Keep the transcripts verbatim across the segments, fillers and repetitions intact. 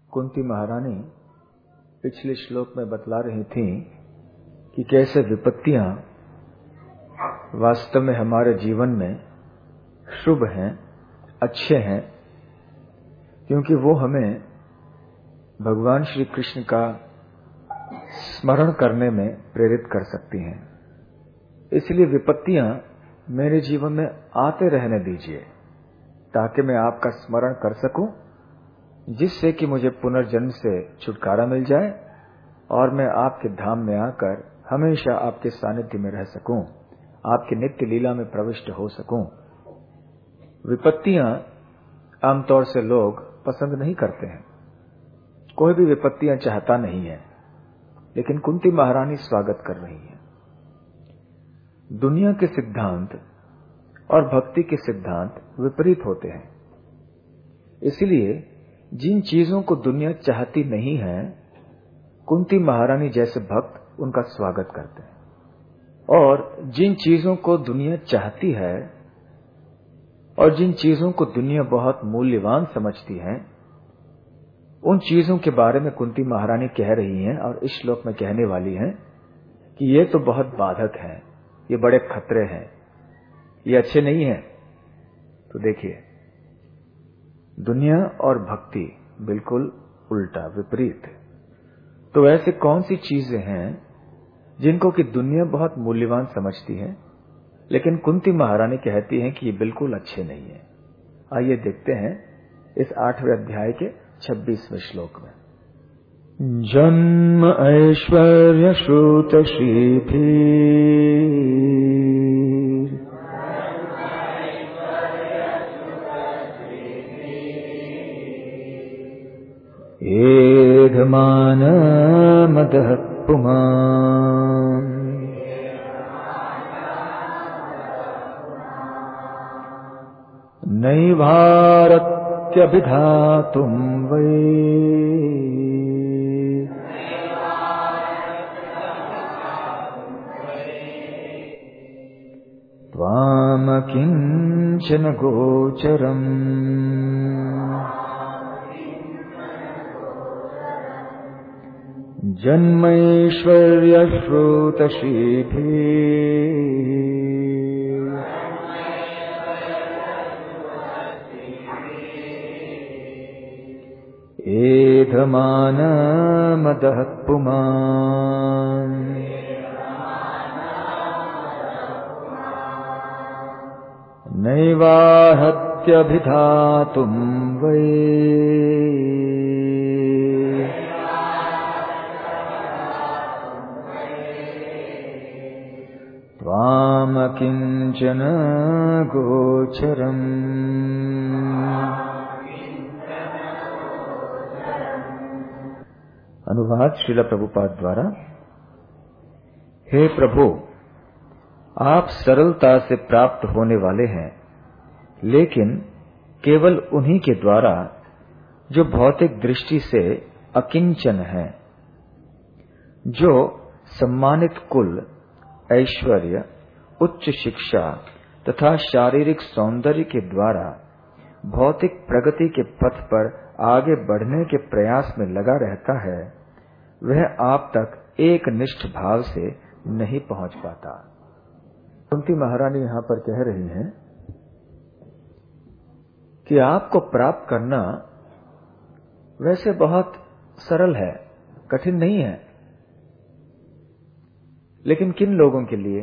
कुंती महारानी पिछले श्लोक में बतला रही थी कि कैसे विपत्तियां वास्तव में हमारे जीवन में शुभ हैं, अच्छे हैं, क्योंकि वो हमें भगवान श्री कृष्ण का स्मरण करने में प्रेरित कर सकती हैं। इसलिए विपत्तियां मेरे जीवन में आते रहने दीजिए ताकि मैं आपका स्मरण कर सकूं, जिससे कि मुझे पुनर्जन्म से छुटकारा मिल जाए और मैं आपके धाम में आकर हमेशा आपके सानिध्य में रह सकूं, आपकी नित्य लीला में प्रविष्ट हो सकूं। विपत्तियां आमतौर से लोग पसंद नहीं करते हैं, कोई भी विपत्तियां चाहता नहीं है, लेकिन कुंती महारानी स्वागत कर रही है। दुनिया के सिद्धांत और भक्ति के सिद्धांत विपरीत होते हैं, इसलिए जिन चीजों को दुनिया चाहती नहीं है, कुंती महारानी जैसे भक्त उनका स्वागत करते हैं, और जिन चीजों को दुनिया चाहती है और जिन चीजों को दुनिया बहुत मूल्यवान समझती है, उन चीजों के बारे में कुंती महारानी कह रही हैं और इस श्लोक में कहने वाली हैं कि ये तो बहुत बाधक है, ये बड़े खतरे हैं, ये अच्छे नहीं हैं। तो देखिए, दुनिया और भक्ति बिल्कुल उल्टा, विपरीत। तो ऐसे कौन सी चीजें हैं जिनको कि दुनिया बहुत मूल्यवान समझती है, लेकिन कुंती महारानी कहती हैं कि ये बिल्कुल अच्छे नहीं है। आइए देखते हैं इस आठवें अध्याय के छब्बीसवें श्लोक में। जन्म ऐश्वर्य श्रुत श्रीभी एधमान मदः पुमान् नैवारत्यभिधातुं वै त्वामकिञ्चन गोचरम् जन्मैश्वर्यश्रुतश्रीभिः एधमानमदः पुमान् नैवाहत्यभिधातुं वै त्वामकिञ्चन गोचरम्। अनुवाद श्रील प्रभुपाद द्वारा। हे प्रभु, आप सरलता से प्राप्त होने वाले हैं, लेकिन केवल उन्हीं के द्वारा जो भौतिक दृष्टि से अकिंचन हैं, जो सम्मानित कुल, ऐश्वर्य, उच्च शिक्षा तथा शारीरिक सौंदर्य के द्वारा भौतिक प्रगति के पथ पर आगे बढ़ने के प्रयास में लगा रहता है, वह आप तक एक निष्ठ भाव से नहीं पहुंच पाता। कुंती महारानी यहां पर कह रही हैं कि आपको प्राप्त करना वैसे बहुत सरल है, कठिन नहीं है, लेकिन किन लोगों के लिए?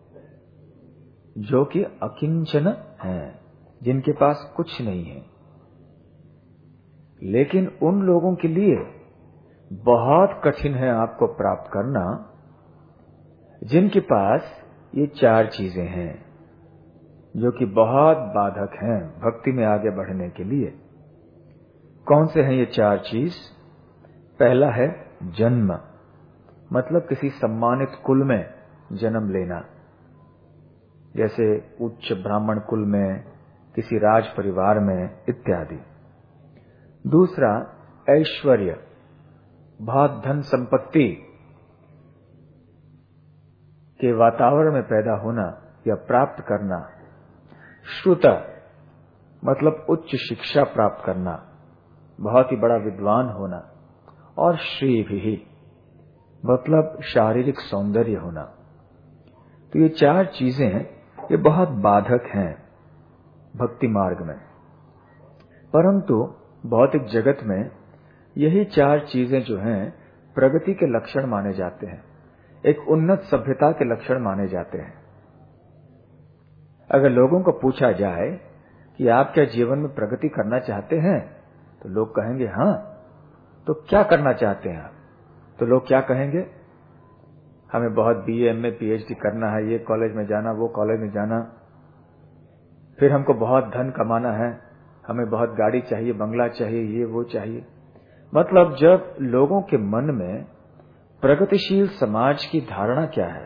जो कि अकिंचन हैं, जिनके पास कुछ नहीं है। लेकिन उन लोगों के लिए बहुत कठिन है आपको प्राप्त करना जिनके पास ये चार चीजें हैं, जो कि बहुत बाधक हैं भक्ति में आगे बढ़ने के लिए। कौन से हैं ये चार चीज? पहला है जन्म, मतलब किसी सम्मानित कुल में जन्म लेना, जैसे उच्च ब्राह्मण कुल में, किसी राज परिवार में इत्यादि। दूसरा ऐश्वर्य, बहुत धन संपत्ति के वातावरण में पैदा होना या प्राप्त करना। श्रुत मतलब उच्च शिक्षा प्राप्त करना, बहुत ही बड़ा विद्वान होना, और श्री भी मतलब शारीरिक सौंदर्य होना। तो ये चार चीजें ये बहुत बाधक हैं भक्ति मार्ग में। परंतु भौतिक जगत में यही चार चीजें जो हैं प्रगति के लक्षण माने जाते हैं, एक उन्नत सभ्यता के लक्षण माने जाते हैं। अगर लोगों को पूछा जाए कि आप क्या जीवन में प्रगति करना चाहते हैं, तो लोग कहेंगे हाँ। तो क्या करना चाहते हैं आप? तो लोग क्या कहेंगे? हमें बहुत बीए, एमए, पीएचडी करना है, ये कॉलेज में जाना, वो कॉलेज में जाना, फिर हमको बहुत धन कमाना है, हमें बहुत गाड़ी चाहिए, बंगला चाहिए, ये वो चाहिए। मतलब जब लोगों के मन में प्रगतिशील समाज की धारणा क्या है,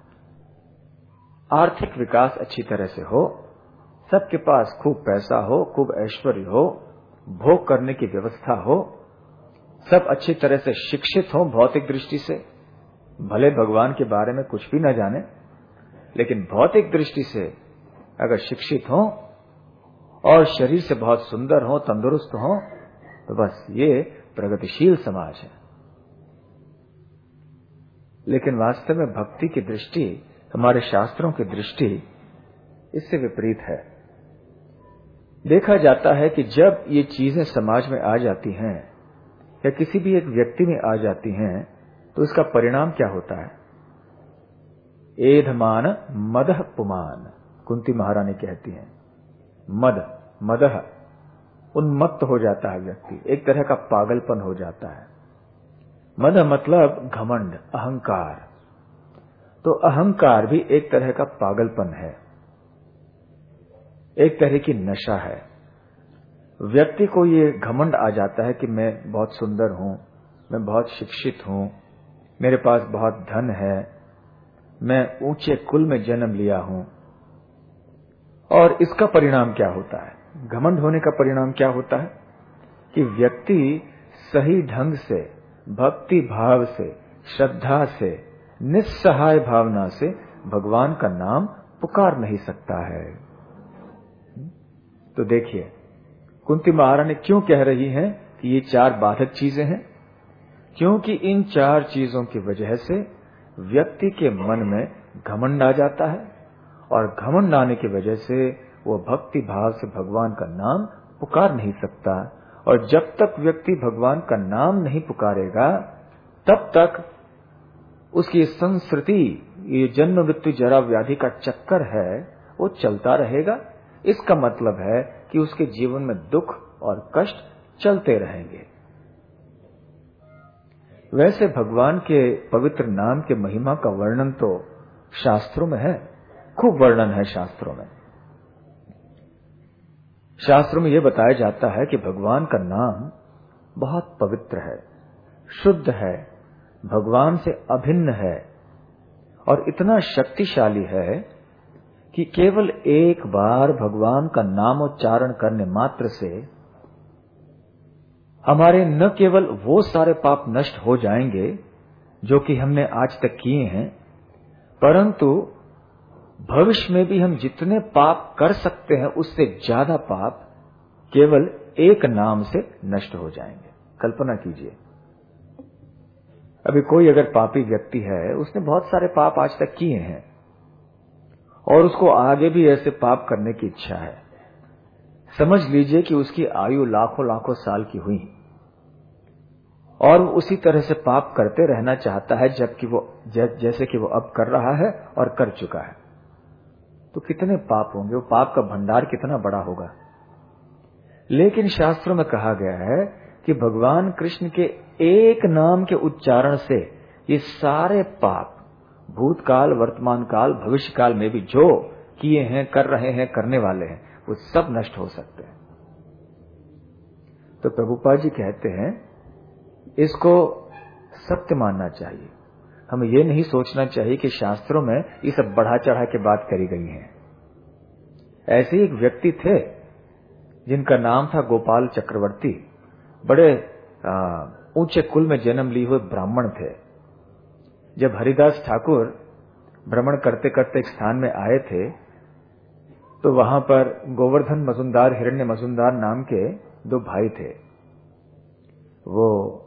आर्थिक विकास अच्छी तरह से हो, सबके पास खूब पैसा हो, खूब ऐश्वर्य हो, भोग करने की व्यवस्था हो, सब अच्छी तरह से शिक्षित हो भौतिक दृष्टि से, भले भगवान के बारे में कुछ भी न जाने, लेकिन भौतिक दृष्टि से अगर शिक्षित हो और शरीर से बहुत सुंदर हो, तंदुरुस्त हो, तो बस ये प्रगतिशील समाज है। लेकिन वास्तव में भक्ति की दृष्टि, हमारे शास्त्रों की दृष्टि इससे विपरीत है। देखा जाता है कि जब ये चीजें समाज में आ जाती हैं या किसी भी एक व्यक्ति में आ जाती हैं, तो इसका परिणाम क्या होता है? एधमान मदह पुमान, कुंती महारानी कहती हैं। मद, मदह, उन्मत्त हो जाता है व्यक्ति, एक तरह का पागलपन हो जाता है। मद मतलब घमंड, अहंकार। तो अहंकार भी एक तरह का पागलपन है, एक तरह की नशा है। व्यक्ति को ये घमंड आ जाता है कि मैं बहुत सुंदर हूं, मैं बहुत शिक्षित हूं, मेरे पास बहुत धन है, मैं ऊंचे कुल में जन्म लिया हूं। और इसका परिणाम क्या होता है? घमंड होने का परिणाम क्या होता है कि व्यक्ति सही ढंग से, भक्ति भाव से, श्रद्धा से, निस्सहाय भावना से भगवान का नाम पुकार नहीं सकता है। तो देखिए कुंती महारानी क्यों कह रही हैं कि ये चार बाधक चीजें हैं? क्योंकि इन चार चीजों की वजह से व्यक्ति के मन में घमंड आ जाता है, और घमंड आने की वजह से वो भक्ति भाव से भगवान का नाम पुकार नहीं सकता। और जब तक व्यक्ति भगवान का नाम नहीं पुकारेगा, तब तक उसकी संस्कृति, ये जन्म मृत्यु जरा व्याधि का चक्कर है, वो चलता रहेगा। इसका मतलब है कि उसके जीवन में दुख और कष्ट चलते रहेंगे। वैसे भगवान के पवित्र नाम के महिमा का वर्णन तो शास्त्रों में है, खूब वर्णन है शास्त्रों में। शास्त्रों में यह बताया जाता है कि भगवान का नाम बहुत पवित्र है, शुद्ध है, भगवान से अभिन्न है, और इतना शक्तिशाली है कि केवल एक बार भगवान का नामोच्चारण करने मात्र से हमारे न केवल वो सारे पाप नष्ट हो जाएंगे जो कि हमने आज तक किए हैं, परंतु भविष्य में भी हम जितने पाप कर सकते हैं उससे ज्यादा पाप केवल एक नाम से नष्ट हो जाएंगे। कल्पना कीजिए, अभी कोई अगर पापी व्यक्ति है, उसने बहुत सारे पाप आज तक किए हैं और उसको आगे भी ऐसे पाप करने की इच्छा है। समझ लीजिए कि उसकी आयु लाखों लाखों साल की हुई और वो उसी तरह से पाप करते रहना चाहता है, जबकि वो जैसे कि वो अब कर रहा है और कर चुका है। तो कितने पाप होंगे, वो पाप का भंडार कितना बड़ा होगा। लेकिन शास्त्रों में कहा गया है कि भगवान कृष्ण के एक नाम के उच्चारण से ये सारे पाप भूतकाल, वर्तमान काल, भविष्य काल में भी जो किए हैं, कर रहे हैं, करने वाले हैं, वो सब नष्ट हो सकते हैं। तो प्रभुपाद जी कहते हैं इसको सत्य मानना चाहिए। हमें ये नहीं सोचना चाहिए कि शास्त्रों में ये सब बढ़ा चढ़ा के बात करी गई है। ऐसे ही एक व्यक्ति थे जिनका नाम था गोपाल चक्रवर्ती, बड़े ऊंचे कुल में जन्म लिए हुए ब्राह्मण थे। जब हरिदास ठाकुर भ्रमण करते करते एक स्थान में आए थे, तो वहां पर गोवर्धन मजुमदार, हिरण्य मजुमदार नाम के दो भाई थे।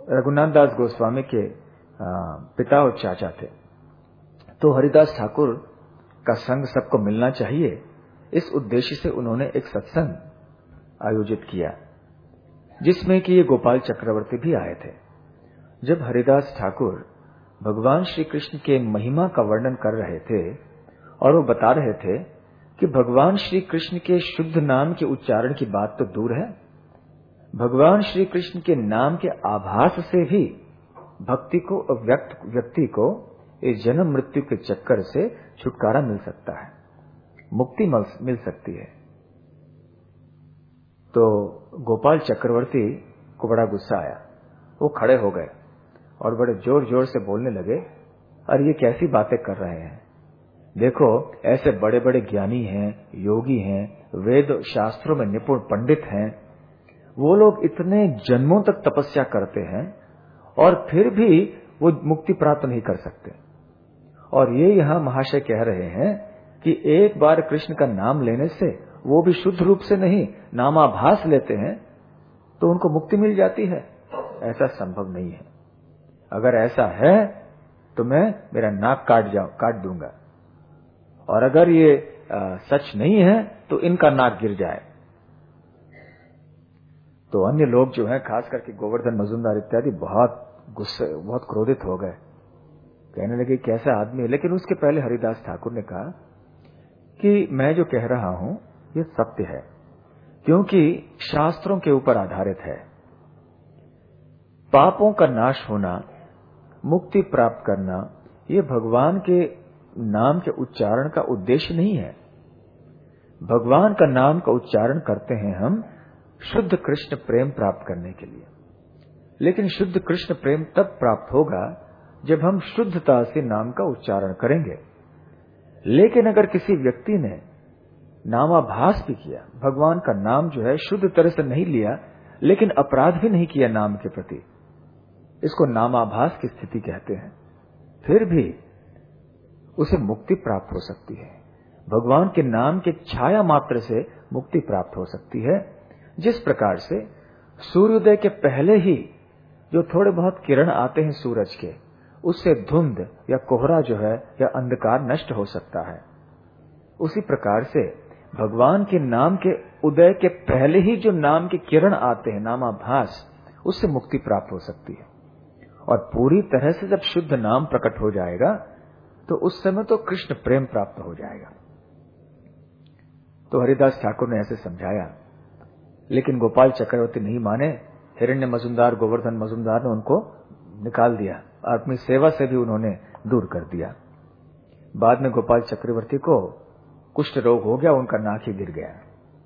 रघुनाथ दास गोस्वामी के पिता और चाचा थे। तो हरिदास ठाकुर का संग सबको मिलना चाहिए, इस उद्देश्य से उन्होंने एक सत्संग आयोजित किया जिसमें कि ये गोपाल चक्रवर्ती भी आए थे। जब हरिदास ठाकुर भगवान श्री कृष्ण के महिमा का वर्णन कर रहे थे और वो बता रहे थे कि भगवान श्री कृष्ण के शुद्ध नाम के उच्चारण की बात तो दूर है, भगवान श्री कृष्ण के नाम के आभास से भी भक्ति को व्यक्त व्यक्ति को इस जन्म मृत्यु के चक्कर से छुटकारा मिल सकता है, मुक्ति मिल सकती है। तो गोपाल चक्रवर्ती को बड़ा गुस्सा आया। वो खड़े हो गए और बड़े जोर जोर से बोलने लगे, अरे ये कैसी बातें कर रहे हैं, देखो ऐसे बड़े बड़े ज्ञानी हैं, योगी हैं, वेद शास्त्रों में निपुण पंडित हैं, वो लोग इतने जन्मों तक तपस्या करते हैं और फिर भी वो मुक्ति प्राप्त नहीं कर सकते। और ये यहाँ महाशय कह रहे हैं कि एक बार कृष्ण का नाम लेने से, वो भी शुद्ध रूप से नहीं, नामाभास लेते हैं तो उनको मुक्ति मिल जाती है। ऐसा संभव नहीं है। अगर ऐसा है तो मैं मेरा नाक काट जाऊं काट दूंगा, और अगर ये आ, सच नहीं है तो इनका नाक गिर जाए। तो अन्य लोग जो हैं, खास करके गोवर्धन मजुमदार इत्यादि, बहुत गुस्से बहुत क्रोधित हो गए, कहने लगे कैसा आदमी है। लेकिन उसके पहले हरिदास ठाकुर ने कहा कि मैं जो कह रहा हूं ये सत्य है, क्योंकि शास्त्रों के ऊपर आधारित है। पापों का नाश होना, मुक्ति प्राप्त करना, ये भगवान के नाम के उच्चारण का उद्देश्य नहीं है। भगवान का नाम का उच्चारण करते हैं हम शुद्ध कृष्ण प्रेम प्राप्त करने के लिए। लेकिन शुद्ध कृष्ण प्रेम तब प्राप्त होगा जब हम शुद्धता से नाम का उच्चारण करेंगे। लेकिन अगर किसी व्यक्ति ने नामाभास भी किया, भगवान का नाम जो है शुद्ध तरह से नहीं लिया, लेकिन अपराध भी नहीं किया नाम के प्रति, इसको नामाभास की स्थिति कहते हैं, फिर भी उसे मुक्ति प्राप्त हो सकती है। भगवान के नाम के छाया मात्र से मुक्ति प्राप्त हो सकती है। जिस प्रकार से सूर्योदय के पहले ही जो थोड़े बहुत किरण आते हैं सूरज के, उससे धुंध या कोहरा जो है या अंधकार नष्ट हो सकता है, उसी प्रकार से भगवान के नाम के उदय के पहले ही जो नाम के किरण आते हैं, नामाभास, उससे मुक्ति प्राप्त हो सकती है। और पूरी तरह से जब शुद्ध नाम प्रकट हो जाएगा तो उस समय तो कृष्ण प्रेम प्राप्त हो जाएगा। तो हरिदास ठाकुर ने ऐसे समझाया, लेकिन गोपाल चक्रवर्ती नहीं माने। हिरण्य मजुमदार, गोवर्धन मजुमदार ने उनको निकाल दिया और अपनी सेवा से भी उन्होंने दूर कर दिया। बाद में गोपाल चक्रवर्ती को कुष्ठ रोग हो गया, उनका नाक ही गिर गया।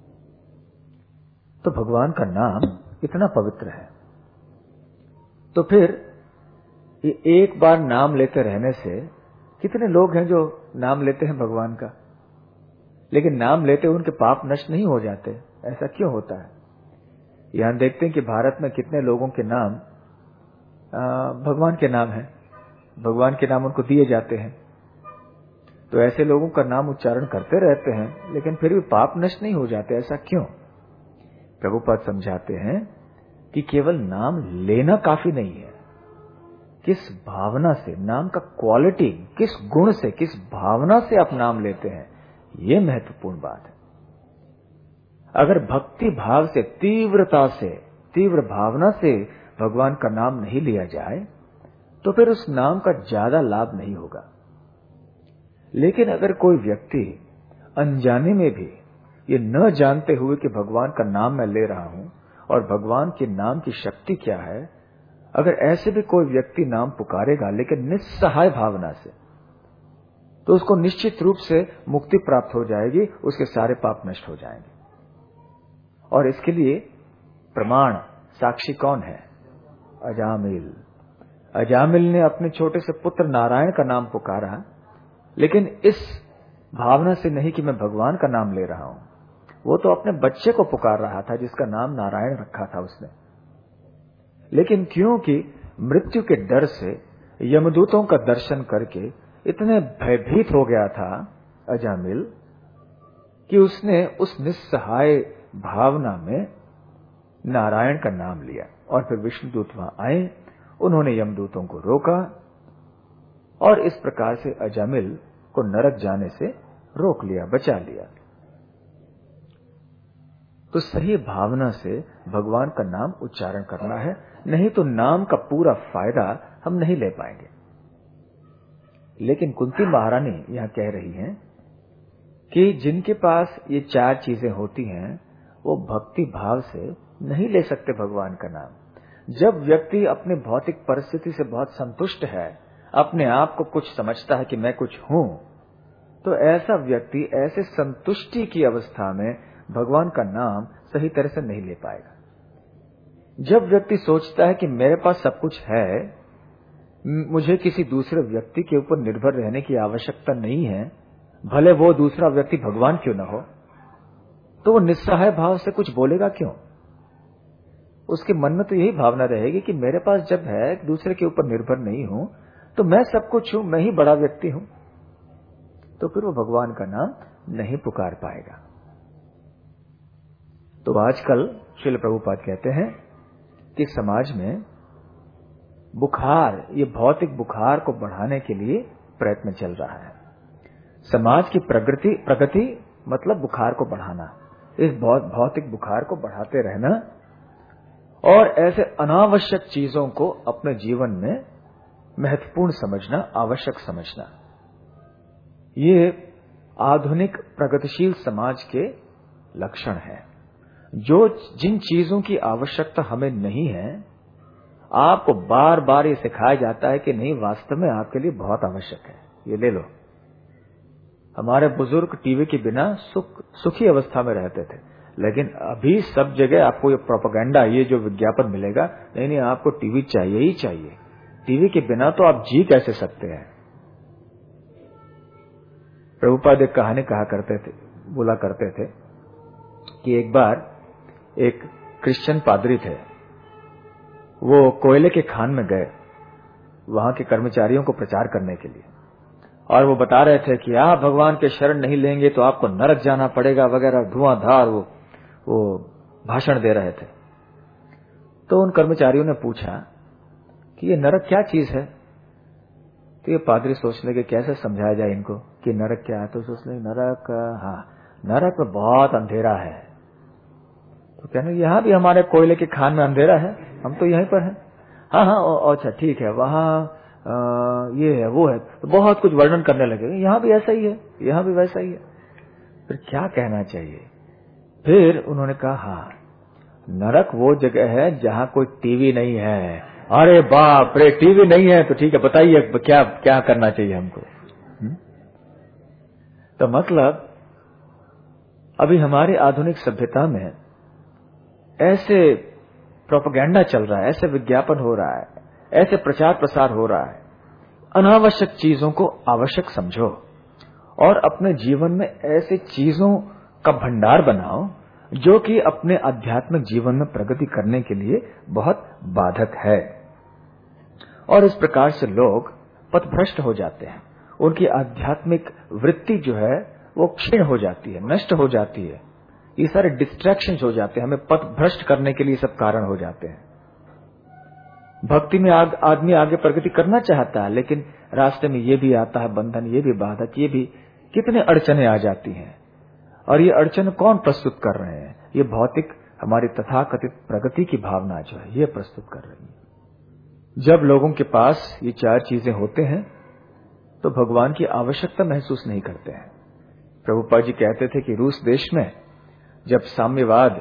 तो भगवान का नाम इतना पवित्र है, तो फिर ये एक बार नाम लेते रहने से, कितने लोग हैं जो नाम लेते हैं भगवान का, लेकिन नाम लेते उनके पाप नष्ट नहीं हो जाते, ऐसा क्यों होता है? यहां देखते हैं कि भारत में कितने लोगों के नाम आ, भगवान के नाम है, भगवान के नाम उनको दिए जाते हैं। तो ऐसे लोगों का नाम उच्चारण करते रहते हैं, लेकिन फिर भी पाप नष्ट नहीं हो जाते, ऐसा क्यों? प्रभुपाद समझाते हैं कि केवल नाम लेना काफी नहीं है, किस भावना से, नाम का क्वालिटी, किस गुण से, किस भावना से आप नाम लेते हैं, ये महत्वपूर्ण बात है। अगर भक्ति भाव से, तीव्रता से, तीव्र भावना से भगवान का नाम नहीं लिया जाए तो फिर उस नाम का ज्यादा लाभ नहीं होगा। लेकिन अगर कोई व्यक्ति अनजाने में भी, ये न जानते हुए कि भगवान का नाम मैं ले रहा हूं और भगवान के नाम की शक्ति क्या है, अगर ऐसे भी कोई व्यक्ति नाम पुकारेगा लेकिन निस्सहाय भावना से, तो उसको निश्चित रूप से मुक्ति प्राप्त हो जाएगी, उसके सारे पाप नष्ट हो जाएंगे। और इसके लिए प्रमाण, साक्षी कौन है? अजामिल। अजामिल ने अपने छोटे से पुत्र नारायण का नाम पुकारा, लेकिन इस भावना से नहीं कि मैं भगवान का नाम ले रहा हूं, वो तो अपने बच्चे को पुकार रहा था जिसका नाम नारायण रखा था उसने। लेकिन क्योंकि मृत्यु के डर से यमदूतों का दर्शन करके इतने भयभीत हो गया था अजामिल कि उसने उस निस्सहाय भावना में नारायण का नाम लिया और फिर विष्णुदूत वहां आए, उन्होंने यमदूतों को रोका और इस प्रकार से अजामिल को नरक जाने से रोक लिया, बचा लिया। तो सही भावना से भगवान का नाम उच्चारण करना है, नहीं तो नाम का पूरा फायदा हम नहीं ले पाएंगे। लेकिन कुंती महारानी यहां कह रही हैं कि जिनके पास ये चार चीजें होती हैं वो भक्ति भाव से नहीं ले सकते भगवान का नाम। जब व्यक्ति अपने भौतिक परिस्थिति से बहुत संतुष्ट है, अपने आप को कुछ समझता है कि मैं कुछ हूं, तो ऐसा व्यक्ति ऐसे संतुष्टि की अवस्था में भगवान का नाम सही तरह से नहीं ले पाएगा। जब व्यक्ति सोचता है कि मेरे पास सब कुछ है, मुझे किसी दूसरे व्यक्ति के ऊपर निर्भर रहने की आवश्यकता नहीं है, भले वो दूसरा व्यक्ति भगवान क्यों न हो, तो वो निस्सहाय भाव से कुछ बोलेगा क्यों? उसके मन में तो यही भावना रहेगी कि मेरे पास जब है, दूसरे के ऊपर निर्भर नहीं हूं, तो मैं सब कुछ हूं, मैं ही बड़ा व्यक्ति हूं। तो फिर वो भगवान का नाम नहीं पुकार पाएगा। तो आजकल श्रील प्रभुपाद कहते हैं कि समाज में बुखार, ये भौतिक बुखार को बढ़ाने के लिए प्रयत्न चल रहा है। समाज की प्रगति प्रगति मतलब बुखार को बढ़ाना, इस भौतिक बुखार को बढ़ाते रहना और ऐसे अनावश्यक चीजों को अपने जीवन में महत्वपूर्ण समझना, आवश्यक समझना, ये आधुनिक प्रगतिशील समाज के लक्षण है। जो जिन चीजों की आवश्यकता हमें नहीं है, आपको बार बार ये सिखाया जाता है कि नहीं, वास्तव में आपके लिए बहुत आवश्यक है, ये ले लो। हमारे बुजुर्ग टीवी के बिना सुख सुखी अवस्था में रहते थे, लेकिन अभी सब जगह आपको ये प्रोपेगेंडा, ये जो विज्ञापन मिलेगा, नहीं नहीं आपको टीवी चाहिए ही चाहिए, टीवी के बिना तो आप जी कैसे सकते हैं। प्रभुपाद एक कहानी कहा करते थे, बोला करते थे कि एक बार एक क्रिश्चियन पादरी थे, वो कोयले के खान में गए वहां के कर्मचारियों को प्रचार करने के लिए, और वो बता रहे थे कि आप भगवान के शरण नहीं लेंगे तो आपको नरक जाना पड़ेगा वगैरह, धुआंधार वो वो भाषण दे रहे थे। तो उन कर्मचारियों ने पूछा कि ये नरक क्या चीज है। तो ये पादरी सोचने के कैसे समझाया जाए इनको कि नरक क्या है। तो सोचने नरक, हाँ नरक में बहुत अंधेरा है। तो कहने यहाँ भी हमारे कोयले के खान में अंधेरा है, हम तो यहीं पर हैं। हाँ हाँ अच्छा ठीक है, वहाँ ये है वो है, तो बहुत कुछ वर्णन करने लगे, यहाँ भी ऐसा ही है, यहाँ भी वैसा ही है। फिर क्या कहना चाहिए? फिर उन्होंने कहा हाँ, नरक वो जगह है जहाँ कोई टीवी नहीं है। अरे बाप रे, टीवी नहीं है तो ठीक है, बताइए क्या क्या करना चाहिए हमको। हुँ? तो मतलब अभी हमारी आधुनिक सभ्यता में ऐसे प्रोपेगेंडा चल रहा है, ऐसे विज्ञापन हो रहा है, ऐसे प्रचार प्रसार हो रहा है। अनावश्यक चीजों को आवश्यक समझो और अपने जीवन में ऐसे चीजों का भंडार बनाओ जो कि अपने आध्यात्मिक जीवन में प्रगति करने के लिए बहुत बाधक है। और इस प्रकार से लोग पथभ्रष्ट हो जाते हैं, उनकी आध्यात्मिक वृत्ति जो है वो क्षीण हो जाती है, नष्ट हो जाती है। ये सारे डिस्ट्रैक्शंस हो जाते हैं, हमें पथभ्रष्ट करने के लिए सब कारण हो जाते हैं। भक्ति में आग, आदमी आगे प्रगति करना चाहता है, लेकिन रास्ते में ये भी आता है बंधन, ये भी बाधक, ये भी कितने अड़चने आ जाती हैं। और ये अड़चन कौन प्रस्तुत कर रहे हैं? ये भौतिक हमारी तथाकथित प्रगति की भावना जो है ये प्रस्तुत कर रही है। जब लोगों के पास ये चार चीजें होते हैं तो भगवान की आवश्यकता महसूस नहीं करते हैं। प्रभुपाद जी कहते थे कि रूस देश में जब साम्यवाद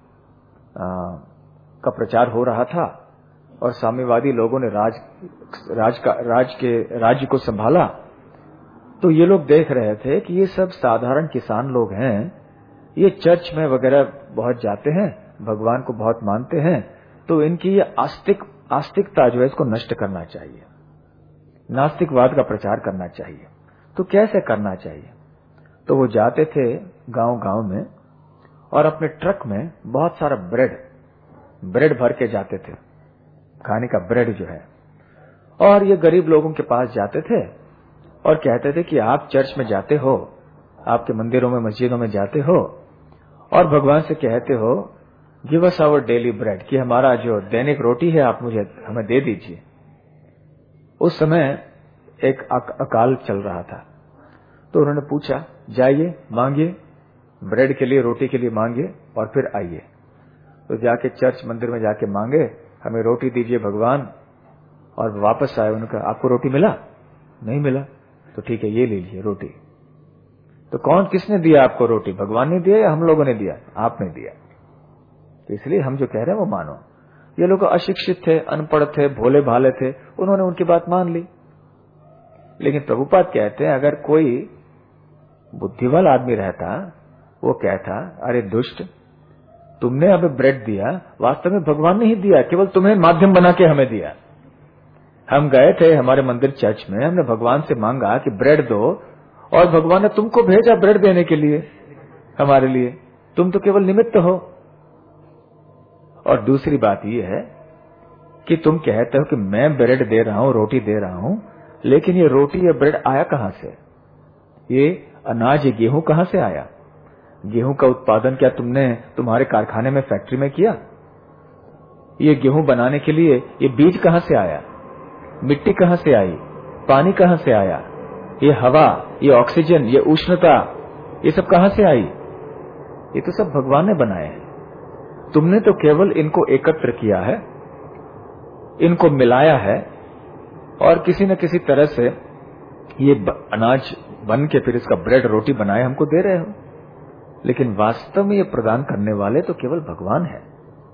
का प्रचार हो रहा था और साम्यवादी लोगों ने राज राज का राज के राज्य को संभाला, तो ये लोग देख रहे थे कि ये सब साधारण किसान लोग हैं, ये चर्च में वगैरह बहुत जाते हैं, भगवान को बहुत मानते हैं, तो इनकी ये आस्तिक आस्तिकता जो है इसको नष्ट करना चाहिए, नास्तिकवाद का प्रचार करना चाहिए। तो कैसे करना चाहिए? तो वो जाते थे गांव गांव में और अपने ट्रक में बहुत सारा ब्रेड ब्रेड भर के जाते थे, खाने का ब्रेड जो है, और ये गरीब लोगों के पास जाते थे और कहते थे कि आप चर्च में जाते हो, आपके मंदिरों में मस्जिदों में जाते हो और भगवान से कहते हो give us our daily bread, कि हमारा जो दैनिक रोटी है आप मुझे हमें दे दीजिए। उस समय एक अकाल चल रहा था, तो उन्होंने पूछा, जाइए मांगिए ब्रेड के लिए, रोटी के लिए मांगिए और फिर आइए। तो जाके चर्च मंदिर में जाके मांगे, हमें रोटी दीजिए भगवान, और वापस आए। उन्होंने कहा, आपको रोटी मिला? नहीं मिला। तो ठीक है, ये ले लीजिए रोटी। तो कौन किसने दिया आपको रोटी? भगवान ने दिया या हम लोगों ने दिया? आपने दिया। तो इसलिए हम जो कह रहे हैं वो मानो। ये लोग अशिक्षित थे, अनपढ़ थे, भोले भाले थे, उन्होंने उनकी बात मान ली। लेकिन प्रभुपाद कहते हैं, अगर कोई बुद्धिवान आदमी रहता, वो कहता, अरे दुष्ट, तुमने हमें ब्रेड दिया, वास्तव में भगवान ने ही दिया, केवल तुम्हें माध्यम बना के हमें दिया। हम गए थे हमारे मंदिर चर्च में, हमने भगवान से मांगा कि ब्रेड दो, और भगवान ने तुमको भेजा ब्रेड देने के लिए हमारे लिए, तुम तो केवल निमित्त हो। और दूसरी बात यह है कि तुम कहते हो कि मैं ब्रेड दे रहा हूं, रोटी दे रहा हूं, लेकिन ये रोटी या ब्रेड आया कहां से? ये अनाज, ये गेहूं कहां से आया? गेहूं का उत्पादन क्या तुमने तुम्हारे कारखाने में, फैक्ट्री में किया? ये गेहूं बनाने के लिए ये बीज कहां से आया? मिट्टी कहां से आई? पानी कहां से आया? ये हवा, ये ऑक्सीजन, ये उष्णता, ये सब कहां से आई? ये तो सब भगवान ने बनाए हैं। तुमने तो केवल इनको एकत्र किया है, इनको मिलाया है, और किसी न किसी तरह से ये अनाज बन के फिर इसका ब्रेड रोटी बनाए हमको दे रहे हो। लेकिन वास्तव में ये प्रदान करने वाले तो केवल भगवान है।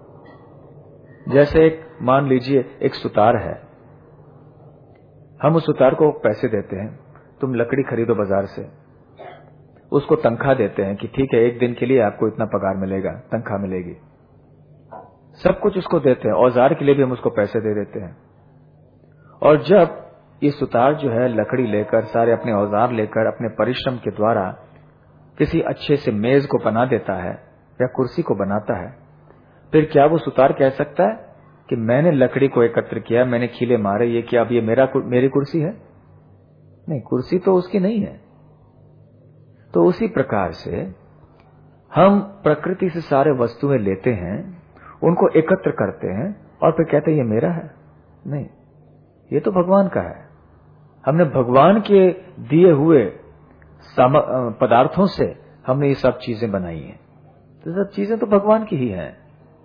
जैसे एक, मान लीजिए एक सुतार है, हम उस सुतार को पैसे देते हैं, तुम लकड़ी खरीदो बाजार से, उसको तनख्वाह देते हैं कि ठीक है एक दिन के लिए आपको इतना पगार मिलेगा, तनख्वाह मिलेगी, सब कुछ उसको देते हैं, औजार के लिए भी हम उसको पैसे दे देते हैं। और जब ये सुतार जो है लकड़ी लेकर, सारे अपने औजार लेकर, अपने परिश्रम के द्वारा किसी अच्छे से मेज को बना देता है या कुर्सी को बनाता है, फिर क्या वो सुतार कह सकता है कि मैंने लकड़ी को एकत्र किया, मैंने खीले मारे, ये क्या अब ये मेरा मेरी कुर्सी है? नहीं, कुर्सी तो उसकी नहीं है। तो उसी प्रकार से हम प्रकृति से सारे वस्तुएं लेते हैं, उनको एकत्र करते हैं और फिर कहते हैं ये मेरा है। नहीं, ये तो भगवान का है। हमने भगवान के दिए हुए पदार्थों से हमने ये सब चीजें बनाई हैं, तो सब चीजें तो भगवान की ही हैं।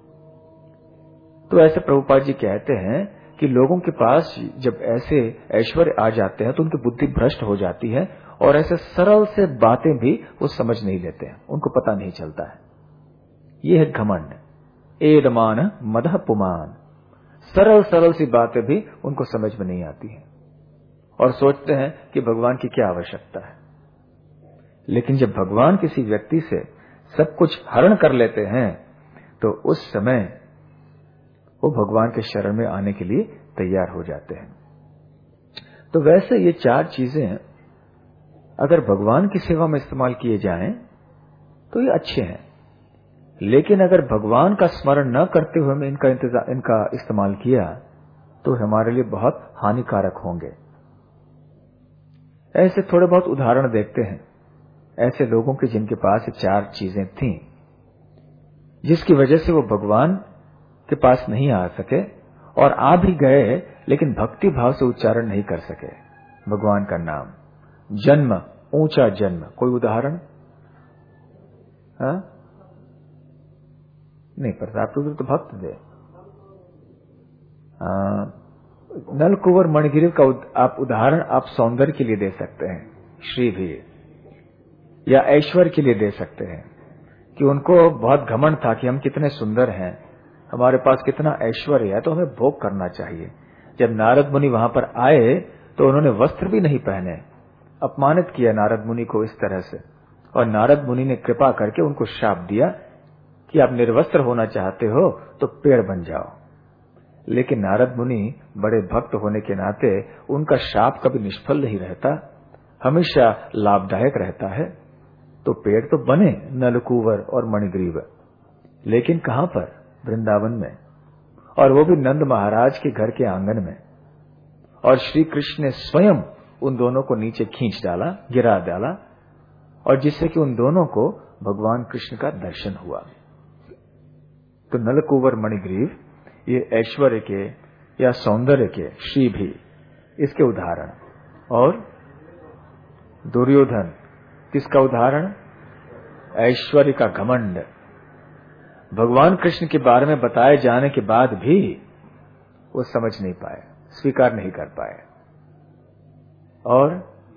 तो ऐसे प्रभुपाद जी कहते हैं कि लोगों के पास जब ऐसे ऐश्वर्य आ जाते हैं तो उनकी बुद्धि भ्रष्ट हो जाती है, और ऐसे सरल से बातें भी वो समझ नहीं लेते हैं, उनको पता नहीं चलता है। ये है घमंड, एदमान मदह पुमान। सरल सरल सी बातें भी उनको समझ में नहीं आती हैं, और सोचते हैं कि भगवान की क्या आवश्यकता है। लेकिन जब भगवान किसी व्यक्ति से सब कुछ हरण कर लेते हैं, तो उस समय वो भगवान के शरण में आने के लिए तैयार हो जाते हैं। तो वैसे ये चार चीजें अगर भगवान की सेवा में इस्तेमाल किए जाएं तो ये अच्छे हैं, लेकिन अगर भगवान का स्मरण न करते हुए हमें इनका इनका इस्तेमाल किया तो हमारे लिए बहुत हानिकारक होंगे। ऐसे थोड़े बहुत उदाहरण देखते हैं ऐसे लोगों के जिनके पास चार चीजें थीं, जिसकी वजह से वो भगवान के पास नहीं आ सके, और आ भी गए लेकिन भक्ति भाव से उच्चारण नहीं कर सके भगवान का नाम। जन्म, ऊंचा जन्म, कोई उदाहरण? हाँ नहीं, प्रताप रुद्र तो भक्त थे। नल कुंवर मणिगिरी का आप उदाहरण आप सौंदर्य के लिए दे सकते हैं, श्री भी, या ऐश्वर्य के लिए दे सकते हैं कि उनको बहुत घमंड था कि हम कितने सुंदर हैं, हमारे पास कितना ऐश्वर्य है, तो हमें भोग करना चाहिए। जब नारद मुनि वहां पर आए तो उन्होंने वस्त्र भी नहीं पहने, अपमानित किया नारद मुनि को इस तरह से, और नारद मुनि ने कृपा करके उनको शाप दिया कि आप निर्वस्त्र होना चाहते हो तो पेड़ बन जाओ। लेकिन नारद मुनि बड़े भक्त होने के नाते उनका शाप कभी निष्फल नहीं रहता, हमेशा लाभदायक रहता है। तो पेड़ तो बने नलकूवर और मणिग्रीव, लेकिन कहां पर? वृंदावन में, और वो भी नंद महाराज के घर के आंगन में। और श्री कृष्ण ने स्वयं उन दोनों को नीचे खींच डाला, गिरा डाला, और जिससे कि उन दोनों को भगवान कृष्ण का दर्शन हुआ। तो नलकुवर मणिग्रीव ये ऐश्वर्य के या सौंदर्य के, श्री भी इसके उदाहरण, और दुर्योधन किसका उदाहरण? ऐश्वर्य का घमंड। भगवान कृष्ण के बारे में बताए जाने के बाद भी वो समझ नहीं पाए, स्वीकार नहीं कर पाए। और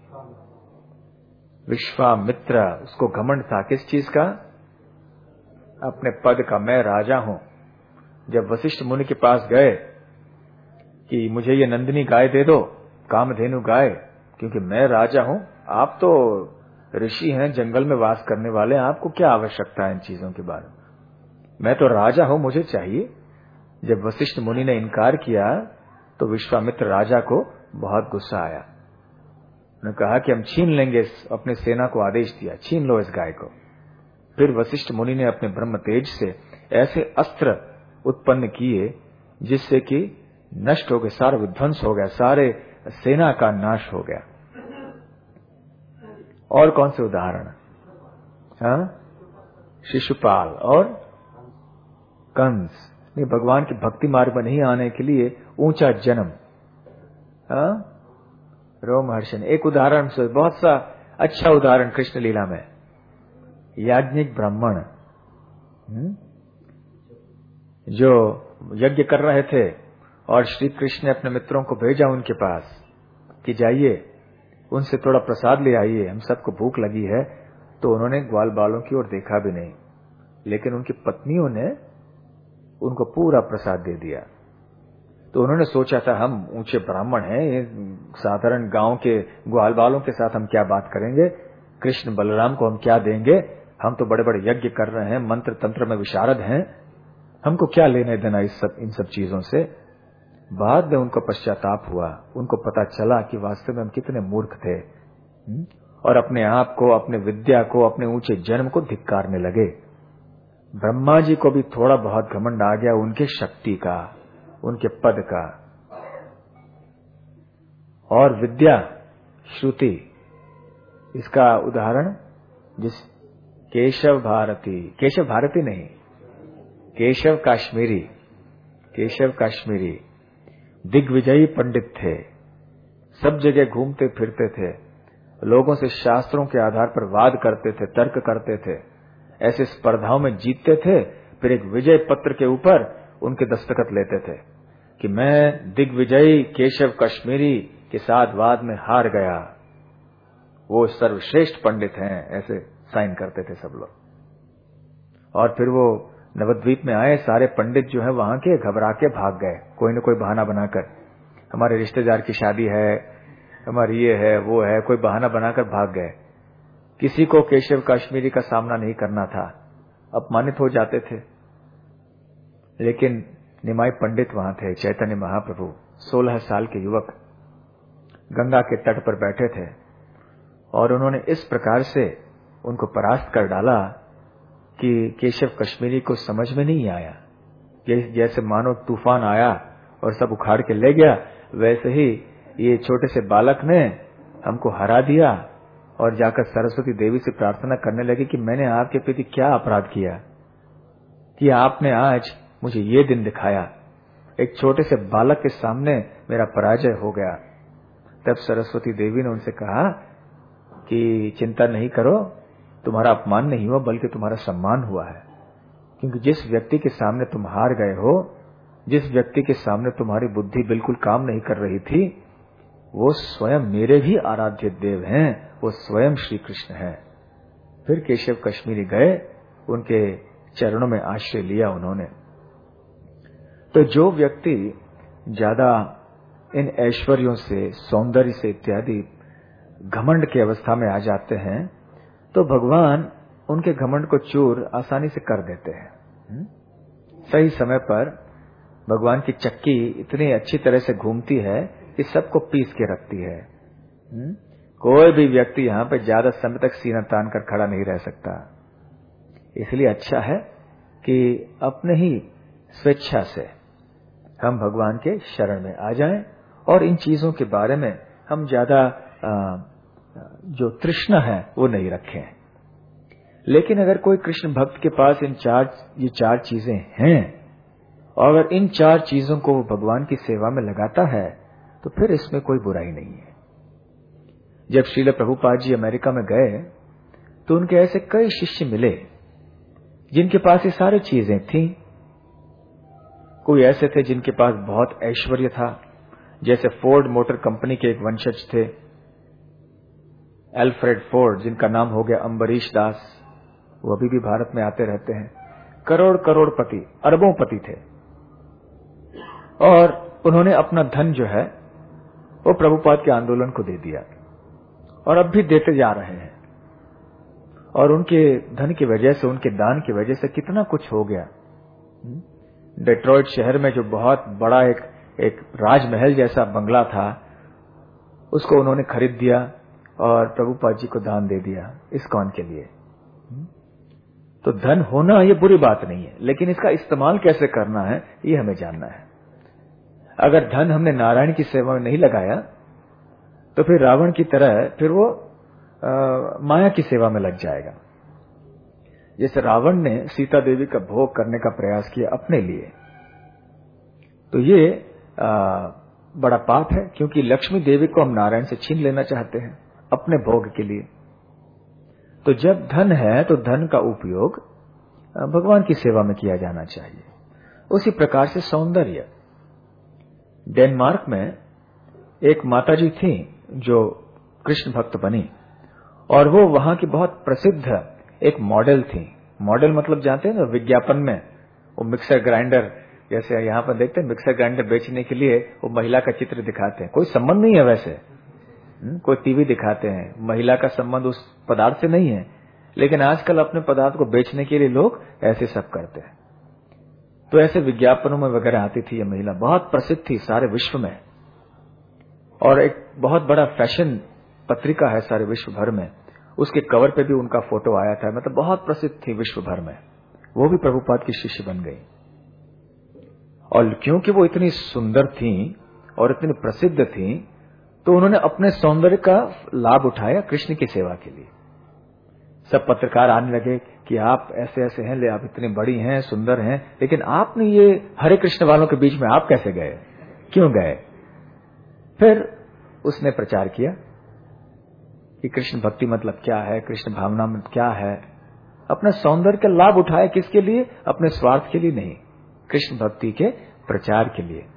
विश्वामित्र, उसको घमंड था किस चीज का? अपने पद का, मैं राजा हूं। जब वशिष्ठ मुनि के पास गए कि मुझे ये नंदिनी गाय दे दो, कामधेनु गाय, क्योंकि मैं राजा हूं, आप तो ऋषि हैं, जंगल में वास करने वाले, आपको क्या आवश्यकता है इन चीजों के बारे में? मैं तो राजा हूं, मुझे चाहिए। जब वशिष्ठ मुनि ने इनकार किया तो विश्वामित्र राजा को बहुत गुस्सा आया। उन्होंने कहा कि हम छीन लेंगे, अपने सेना को आदेश दिया, छीन लो इस गाय को। फिर वशिष्ठ मुनि ने अपने ब्रह्म तेज से ऐसे अस्त्र उत्पन्न किए जिससे कि नष्ट हो गए, सारा विध्वंस हो गया, सारे सेना का नाश हो गया। और कौन से उदाहरण? हाँ, शिशुपाल और कंस ने भगवान के भक्ति मार्ग में नहीं आने के लिए ऊंचा जन्म, हाँ, रोमहर्षण। एक उदाहरण से, बहुत सा अच्छा उदाहरण कृष्ण लीला में, याज्ञिक ब्राह्मण जो यज्ञ कर रहे थे और श्री कृष्ण ने अपने मित्रों को भेजा उनके पास कि जाइए उनसे थोड़ा प्रसाद ले आइए, हम सबको भूख लगी है। तो उन्होंने ग्वाल बालों की ओर देखा भी नहीं, लेकिन उनकी पत्नियों ने उनको पूरा प्रसाद दे दिया। तो उन्होंने सोचा था हम ऊंचे ब्राह्मण हैं, साधारण गांव के ग्वाल बालों के साथ हम क्या बात करेंगे, कृष्ण बलराम को हम क्या देंगे, हम तो बड़े बड़े यज्ञ कर रहे हैं, मंत्र तंत्र में विशारद हैं, हमको क्या लेने देना इस सब इन सब चीजों से। बाद में उनको पश्चाताप हुआ, उनको पता चला कि वास्तव में हम कितने मूर्ख थे, और अपने आप को, अपने विद्या को, अपने ऊंचे जन्म को धिक्कारने लगे। ब्रह्मा जी को भी थोड़ा बहुत घमंड आ गया उनके शक्ति का, उनके पद का। और विद्या, श्रुति, इसका उदाहरण जिस केशव भारती, केशव भारती नहीं, केशव काश्मीरी, केशव काश्मीरी दिग्विजयी पंडित थे, सब जगह घूमते फिरते थे, लोगों से शास्त्रों के आधार पर वाद करते थे, तर्क करते थे, ऐसे स्पर्धाओं में जीतते थे, फिर एक विजय पत्र के ऊपर उनके दस्तखत लेते थे कि मैं दिग्विजयी केशव कश्मीरी के साथ वाद में हार गया, वो सर्वश्रेष्ठ पंडित हैं, ऐसे साइन करते थे सब लोग। और फिर वो नवद्वीप में आए, सारे पंडित जो है वहां के घबरा के भाग गए, कोई न कोई बहाना बनाकर, हमारे रिश्तेदार की शादी है, हमारी ये है वो है, कोई बहाना बनाकर भाग गए। किसी को केशव कश्मीरी का सामना नहीं करना था, अपमानित हो जाते थे। लेकिन निमाई पंडित वहां थे, चैतन्य महाप्रभु, सोलह साल के युवक गंगा के तट पर बैठे थे, और उन्होंने इस प्रकार से उनको परास्त कर डाला कि केशव कश्मीरी को समझ में नहीं आया। जैसे मानो तूफान आया और सब उखाड़ के ले गया, वैसे ही ये छोटे से बालक ने हमको हरा दिया और जाकर सरस्वती देवी से प्रार्थना करने लगे कि मैंने आपके प्रति क्या अपराध किया कि आपने आज मुझे ये दिन दिखाया, एक छोटे से बालक के सामने मेरा पराजय हो गया। तब सरस्वती देवी ने उनसे कहा कि चिंता नहीं करो, तुम्हारा अपमान नहीं हुआ बल्कि तुम्हारा सम्मान हुआ है, क्योंकि जिस व्यक्ति के सामने तुम हार गए हो, जिस व्यक्ति के सामने तुम्हारी बुद्धि बिल्कुल काम नहीं कर रही थी, वो स्वयं मेरे भी आराध्य देव हैं, वो स्वयं श्री कृष्ण हैं। फिर केशव कश्मीरी गए, उनके चरणों में आश्रय लिया उन्होंने। तो जो व्यक्ति ज्यादा इन ऐश्वर्यों से, सौंदर्य से इत्यादि घमंड की अवस्था में आ जाते हैं, तो भगवान उनके घमंड को चूर आसानी से कर देते हैं। सही समय पर भगवान की चक्की इतनी अच्छी तरह से घूमती है कि सबको पीस के रखती है। कोई भी व्यक्ति यहाँ पे ज्यादा समय तक सीना तान कर खड़ा नहीं रह सकता। इसलिए अच्छा है कि अपने ही स्वेच्छा से हम भगवान के शरण में आ जाएं और इन चीजों के बारे में हम ज्यादा जो तृष्णा है वो नहीं रखें। लेकिन अगर कोई कृष्ण भक्त के पास इन चार ये चार चीजें हैं और अगर इन चार चीजों को वो भगवान की सेवा में लगाता है तो फिर इसमें कोई बुराई नहीं है। जब श्रील प्रभुपाद जी अमेरिका में गए तो उनके ऐसे कई शिष्य मिले जिनके पास ये सारी चीजें थीं। कोई ऐसे थे जिनके पास बहुत ऐश्वर्य था, जैसे फोर्ड मोटर कंपनी के एक वंशज थे एल्फ्रेड फोर्ड, जिनका नाम हो गया अम्बरीश दास। वो अभी भी भारत में आते रहते हैं। करोड़ करोड़पति, अरबोंपति थे और उन्होंने अपना धन जो है वो प्रभुपाद के आंदोलन को दे दिया और अब भी देते जा रहे हैं। और उनके धन की वजह से, उनके दान की वजह से कितना कुछ हो गया। डेट्रॉइट शहर में जो बहुत बड़ा एक एक राजमहल जैसा बंगला था, उसको उन्होंने खरीद दिया और प्रभुपाद जी को दान दे दिया इस्कॉन के लिए। तो धन होना ये बुरी बात नहीं है, लेकिन इसका इस्तेमाल कैसे करना है ये हमें जानना है। अगर धन हमने नारायण की सेवा में नहीं लगाया तो फिर रावण की तरह फिर वो आ, माया की सेवा में लग जाएगा। जैसे रावण ने सीता देवी का भोग करने का प्रयास किया अपने लिए, तो ये आ, बड़ा पाप है, क्योंकि लक्ष्मी देवी को हम नारायण से छीन लेना चाहते हैं अपने भोग के लिए। तो जब धन है तो धन का उपयोग भगवान की सेवा में किया जाना चाहिए। उसी प्रकार से सौंदर्य, डेनमार्क में एक माताजी थी जो कृष्ण भक्त बनी और वो वहां की बहुत प्रसिद्ध एक मॉडल थी। मॉडल मतलब जानते हैं ना, विज्ञापन में वो मिक्सर ग्राइंडर, जैसे यहाँ पर देखते हैं मिक्सर ग्राइंडर बेचने के लिए वो महिला का चित्र दिखाते हैं। कोई संबंध नहीं है वैसे, कोई टीवी दिखाते हैं, महिला का संबंध उस पदार्थ से नहीं है, लेकिन आजकल अपने पदार्थ को बेचने के लिए लोग ऐसे सब करते हैं। तो ऐसे विज्ञापनों में वगैरह आती थी ये महिला, बहुत प्रसिद्ध थी सारे विश्व में, और एक बहुत बड़ा फैशन पत्रिका है सारे विश्व भर में, उसके कवर पे भी उनका फोटो आया था। मतलब बहुत प्रसिद्ध थी विश्व भर में। वो भी प्रभुपाद की शिष्य बन गई और क्योंकि वो इतनी सुंदर थी और इतनी प्रसिद्ध थी तो उन्होंने अपने सौंदर्य का लाभ उठाया कृष्ण की सेवा के लिए। सब पत्रकार आने लगे कि आप ऐसे ऐसे हैं, ले आप इतनी बड़ी हैं, सुंदर हैं, लेकिन आपने ये हरे कृष्ण वालों के बीच में आप कैसे गए, क्यों गए? फिर उसने प्रचार किया कि कृष्ण भक्ति मतलब क्या है, कृष्ण भावना में क्या है। अपने सौंदर्य का लाभ उठाया, किसके लिए? अपने स्वार्थ के लिए नहीं, कृष्ण भक्ति के प्रचार के लिए।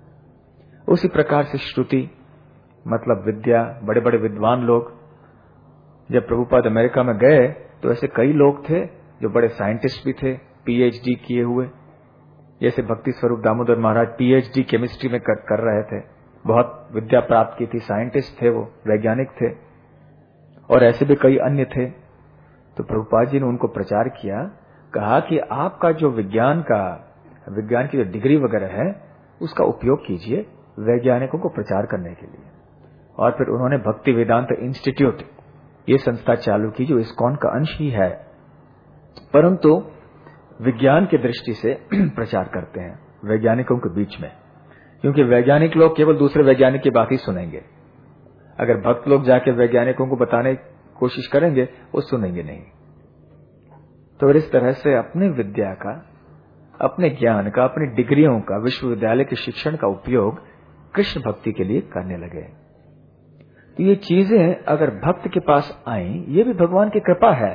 उसी प्रकार से श्रुति मतलब विद्या, बड़े बड़े विद्वान लोग जब प्रभुपाद अमेरिका में गए तो ऐसे कई लोग थे जो बड़े साइंटिस्ट भी थे, पीएचडी किए हुए। जैसे भक्ति स्वरूप दामोदर महाराज पीएचडी केमिस्ट्री में कर, कर रहे थे, बहुत विद्या प्राप्त की थी, साइंटिस्ट थे वो, वैज्ञानिक थे। और ऐसे भी कई अन्य थे। तो प्रभुपाद जी ने उनको प्रचार किया, कहा कि आपका जो विज्ञान का विज्ञान की जो डिग्री वगैरह है उसका उपयोग कीजिए वैज्ञानिकों को प्रचार करने के लिए। और फिर उन्होंने भक्ति वेदांत इंस्टीट्यूट ये संस्था चालू की जो इस्कॉन का अंश ही है, परंतु विज्ञान की दृष्टि से प्रचार करते हैं वैज्ञानिकों के बीच में, क्योंकि वैज्ञानिक लोग केवल दूसरे वैज्ञानिक की बात ही सुनेंगे। अगर भक्त लोग जाके वैज्ञानिकों को बताने की कोशिश करेंगे वो सुनेंगे नहीं। तो इस तरह से अपने विद्या का, अपने ज्ञान का, अपनी डिग्रियों का, विश्वविद्यालय के शिक्षण का उपयोग कृष्ण भक्ति के लिए करने लगे। तो ये चीजें अगर भक्त के पास आईं, ये भी भगवान की कृपा है,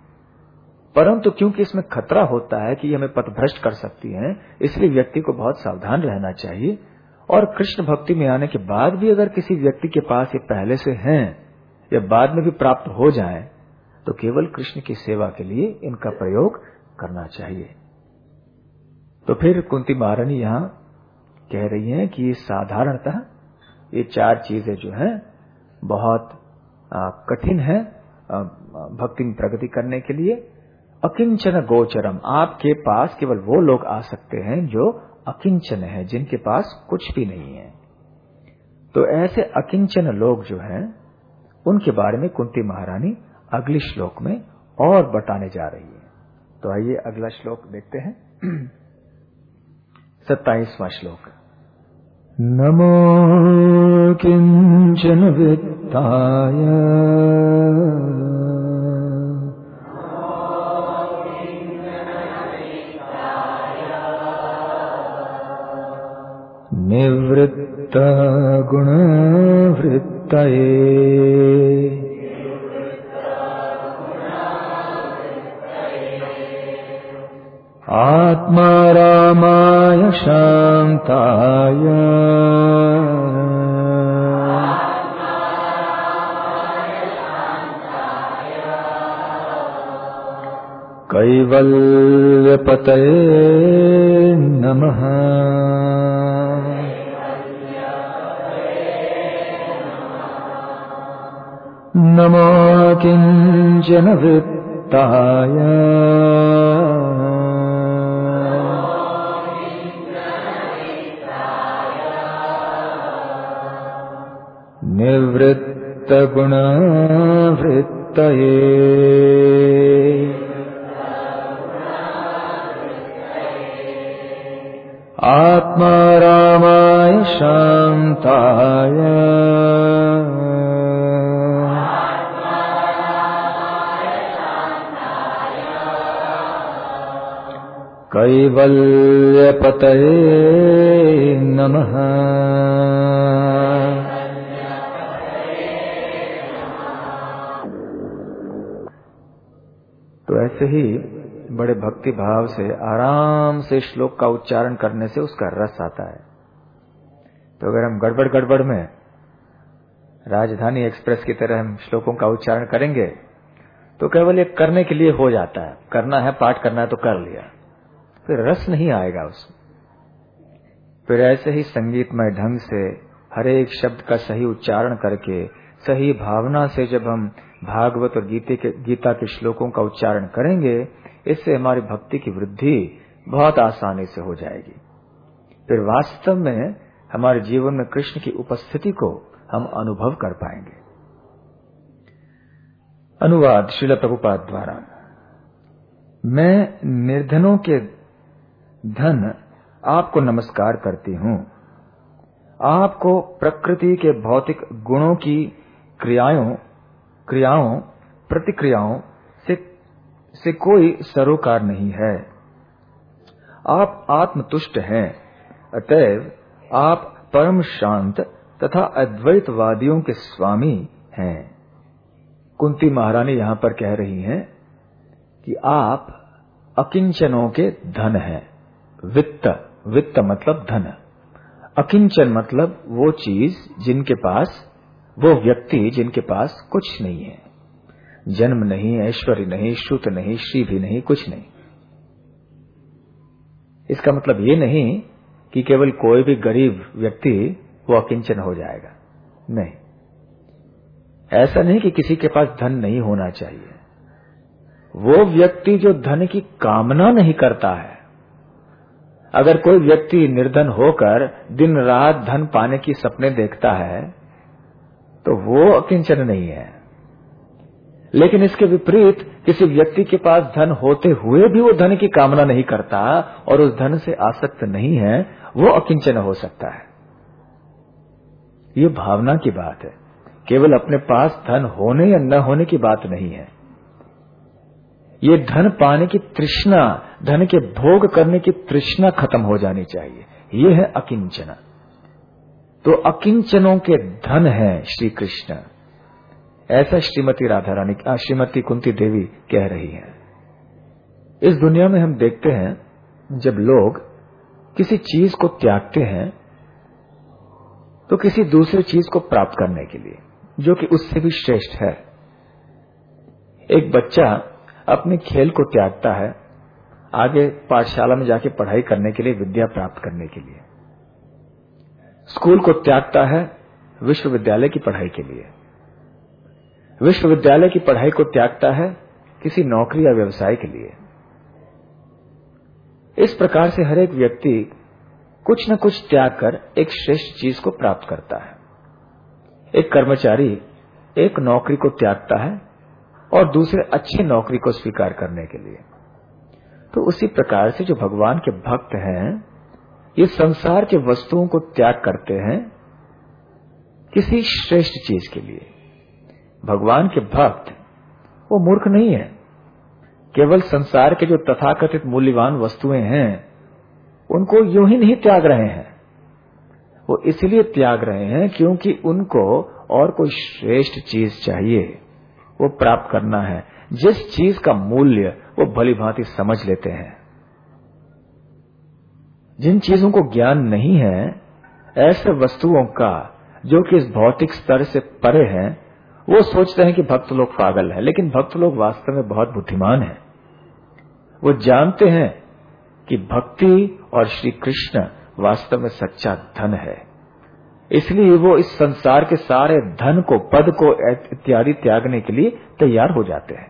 परंतु क्योंकि इसमें खतरा होता है कि ये हमें पथभ्रष्ट कर सकती हैं, इसलिए व्यक्ति को बहुत सावधान रहना चाहिए। और कृष्ण भक्ति में आने के बाद भी अगर किसी व्यक्ति के पास ये पहले से हैं या बाद में भी प्राप्त हो जाए तो केवल कृष्ण की सेवा के लिए इनका प्रयोग करना चाहिए। तो फिर कुंती महारानी यहाँ कह रही हैं कि साधारणतः ये चार चीजें जो हैं बहुत आ, कठिन है भक्ति में प्रगति करने के लिए। अकिंचन गोचरम, आपके पास केवल वो लोग आ सकते हैं जो अकिंचन है, जिनके पास कुछ भी नहीं है। तो ऐसे अकिंचन लोग जो हैं उनके बारे में कुंती महारानी अगले श्लोक में और बताने जा रही है। तो आइए अगला श्लोक देखते हैं, सत्ताईसवां श्लोक। नमो किंचन वित्ताय निवृत्त गुण वृत्तये आत्मारामाय शान्ताय कैवल्यपतये नमः। नमो किञ्चन वृत्ताय निवृत्त गुण वृत्तये आत्मारामाय शान्ताय कैवल्यपतये नमः। तो ऐसे ही बड़े भक्ति भाव से आराम से श्लोक का उच्चारण करने से उसका रस आता है। तो अगर हम गड़बड़ गड़बड़ में राजधानी एक्सप्रेस की तरह हम श्लोकों का उच्चारण करेंगे तो केवल एक करने के लिए हो जाता है, करना है पाठ करना है तो कर लिया, फिर रस नहीं आएगा उसमें। फिर ऐसे ही संगीतमय ढंग से हर एक शब्द का सही उच्चारण करके सही भावना से जब हम भागवत और गीते के गीता के श्लोकों का उच्चारण करेंगे, इससे हमारी भक्ति की वृद्धि बहुत आसानी से हो जाएगी। फिर वास्तव में हमारे जीवन में कृष्ण की उपस्थिति को हम अनुभव कर पाएंगे। अनुवाद श्रील प्रभुपाद द्वारा। मैं निर्धनों के धन आपको नमस्कार करती हूँ। आपको प्रकृति के भौतिक गुणों की क्रियाओं क्रियाओं प्रतिक्रियाओं से से कोई सरोकार नहीं है। आप आत्मतुष्ट हैं, अतएव आप परम शांत तथा अद्वैतवादियों के स्वामी हैं। कुंती महारानी यहाँ पर कह रही हैं कि आप अकिंचनों के धन हैं। वित्त, वित्त मतलब धन, अकिंचन मतलब वो चीज जिनके पास, वो व्यक्ति जिनके पास कुछ नहीं है, जन्म नहीं, ऐश्वर्य नहीं, श्रुत नहीं, श्री भी नहीं, कुछ नहीं। इसका मतलब ये नहीं कि केवल कोई भी गरीब व्यक्ति वो अकिंचन हो जाएगा, नहीं। ऐसा नहीं कि किसी के पास धन नहीं होना चाहिए। वो व्यक्ति जो धन की कामना नहीं करता है, अगर कोई व्यक्ति निर्धन होकर दिन रात धन पाने की सपने देखता है तो वो अकिंचन नहीं है। लेकिन इसके विपरीत किसी व्यक्ति के पास धन होते हुए भी वो धन की कामना नहीं करता और उस धन से आसक्त नहीं है, वो अकिंचन हो सकता है। ये भावना की बात है, केवल अपने पास धन होने या न होने की बात नहीं है। ये धन पाने की तृष्णा, धन के भोग करने की तृष्णा खत्म हो जानी चाहिए। ये है अकिंचन। तो अकिंचनों के धन है श्री कृष्ण, ऐसा श्रीमती राधा रानी, श्रीमती कुंती देवी कह रही हैं। इस दुनिया में हम देखते हैं जब लोग किसी चीज को त्यागते हैं तो किसी दूसरी चीज को प्राप्त करने के लिए, जो कि उससे भी श्रेष्ठ है। एक बच्चा अपने खेल को त्यागता है आगे पाठशाला में जाके पढ़ाई करने के लिए, विद्या प्राप्त करने के लिए। स्कूल को त्यागता है विश्वविद्यालय की पढ़ाई के लिए। विश्वविद्यालय की पढ़ाई को त्यागता है किसी नौकरी या व्यवसाय के लिए। इस प्रकार से हर एक व्यक्ति कुछ न कुछ त्याग कर एक श्रेष्ठ चीज को प्राप्त करता है। एक कर्मचारी एक नौकरी को त्यागता है और दूसरे अच्छी नौकरी को स्वीकार करने के लिए। तो उसी प्रकार से जो भगवान के भक्त हैं, ये संसार के वस्तुओं को त्याग करते हैं किसी श्रेष्ठ चीज के लिए। भगवान के भक्त वो मूर्ख नहीं है, केवल संसार के जो तथाकथित मूल्यवान वस्तुएं हैं उनको यूं ही नहीं त्याग रहे हैं, वो इसलिए त्याग रहे हैं क्योंकि उनको और कोई श्रेष्ठ चीज चाहिए, वो प्राप्त करना है, जिस चीज का मूल्य वो भली भांति समझ लेते हैं। जिन चीजों को ज्ञान नहीं है, ऐसे वस्तुओं का जो कि इस भौतिक स्तर से परे हैं, वो सोचते हैं कि भक्त लोग पागल हैं, लेकिन भक्त लोग वास्तव में बहुत बुद्धिमान हैं। वो जानते हैं कि भक्ति और श्री कृष्ण वास्तव में सच्चा धन है, इसलिए वो इस संसार के सारे धन को, पद को इत्यादि त्यागने के लिए तैयार हो जाते हैं।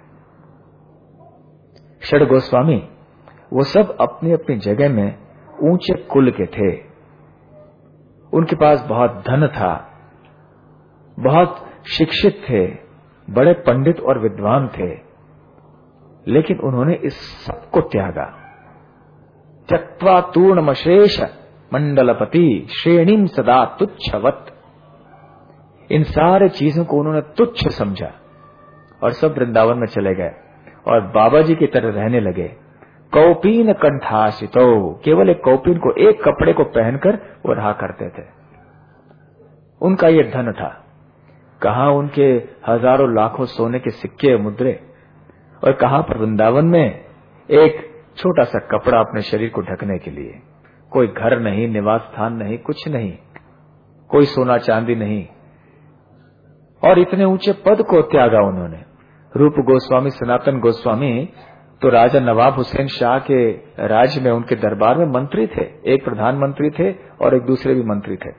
षड गोस्वामी वो सब अपनी अपनी जगह में ऊंचे कुल के थे, उनके पास बहुत धन था, बहुत शिक्षित थे, बड़े पंडित और विद्वान थे, लेकिन उन्होंने इस सब को त्यागा। त्यक्त्वा तूर्णमशेष मंडलपति श्रेणीम सदा तुच्छवत, इन सारे चीजों को उन्होंने तुच्छ समझा और सब वृंदावन में चले गए और बाबा जी की तरह रहने लगे। कौपीन कंठासितो, केवल एक कौपीन को, एक कपड़े को पहनकर वो रहा करते थे। उनका ये धन था। कहां उनके हजारों लाखों सोने के सिक्के मुद्रे, और कहां पर वृंदावन में एक छोटा सा कपड़ा अपने शरीर को ढकने के लिए। कोई घर नहीं, निवास स्थान नहीं, कुछ नहीं, कोई सोना चांदी नहीं, और इतने ऊंचे पद को त्यागा उन्होंने। रूप गोस्वामी, सनातन गोस्वामी तो राजा नवाब हुसैन शाह के राज्य में, उनके दरबार में मंत्री थे, एक प्रधानमंत्री थे और एक दूसरे भी मंत्री थे।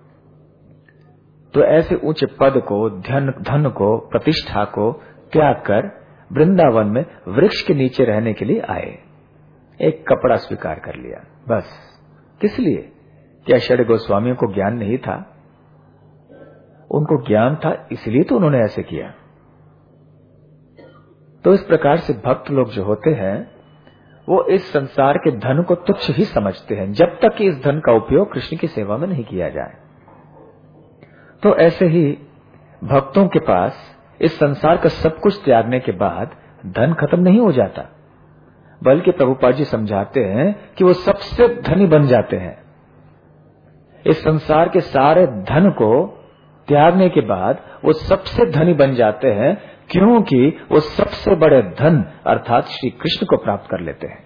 तो ऐसे ऊंचे पद को, धन धन को, प्रतिष्ठा को त्याग कर वृंदावन में वृक्ष के नीचे रहने के लिए आए। एक कपड़ा स्वीकार कर लिया, बस। किस लिए? क्या षड गोस्वामियों को ज्ञान नहीं था? उनको ज्ञान था, इसलिए तो उन्होंने ऐसे किया। तो इस प्रकार से भक्त लोग जो होते हैं, वो इस संसार के धन को तुच्छ ही समझते हैं, जब तक कि इस धन का उपयोग कृष्ण की सेवा में नहीं किया जाए। तो ऐसे ही भक्तों के पास इस संसार का सब कुछ त्यागने के बाद धन खत्म नहीं हो जाता, बल्कि प्रभुपाद जी समझाते हैं कि वो सबसे धनी बन जाते हैं। इस संसार के सारे धन को त्यागने के बाद वो सबसे धनी बन जाते हैं, क्योंकि वो सबसे बड़े धन अर्थात श्री कृष्ण को प्राप्त कर लेते हैं।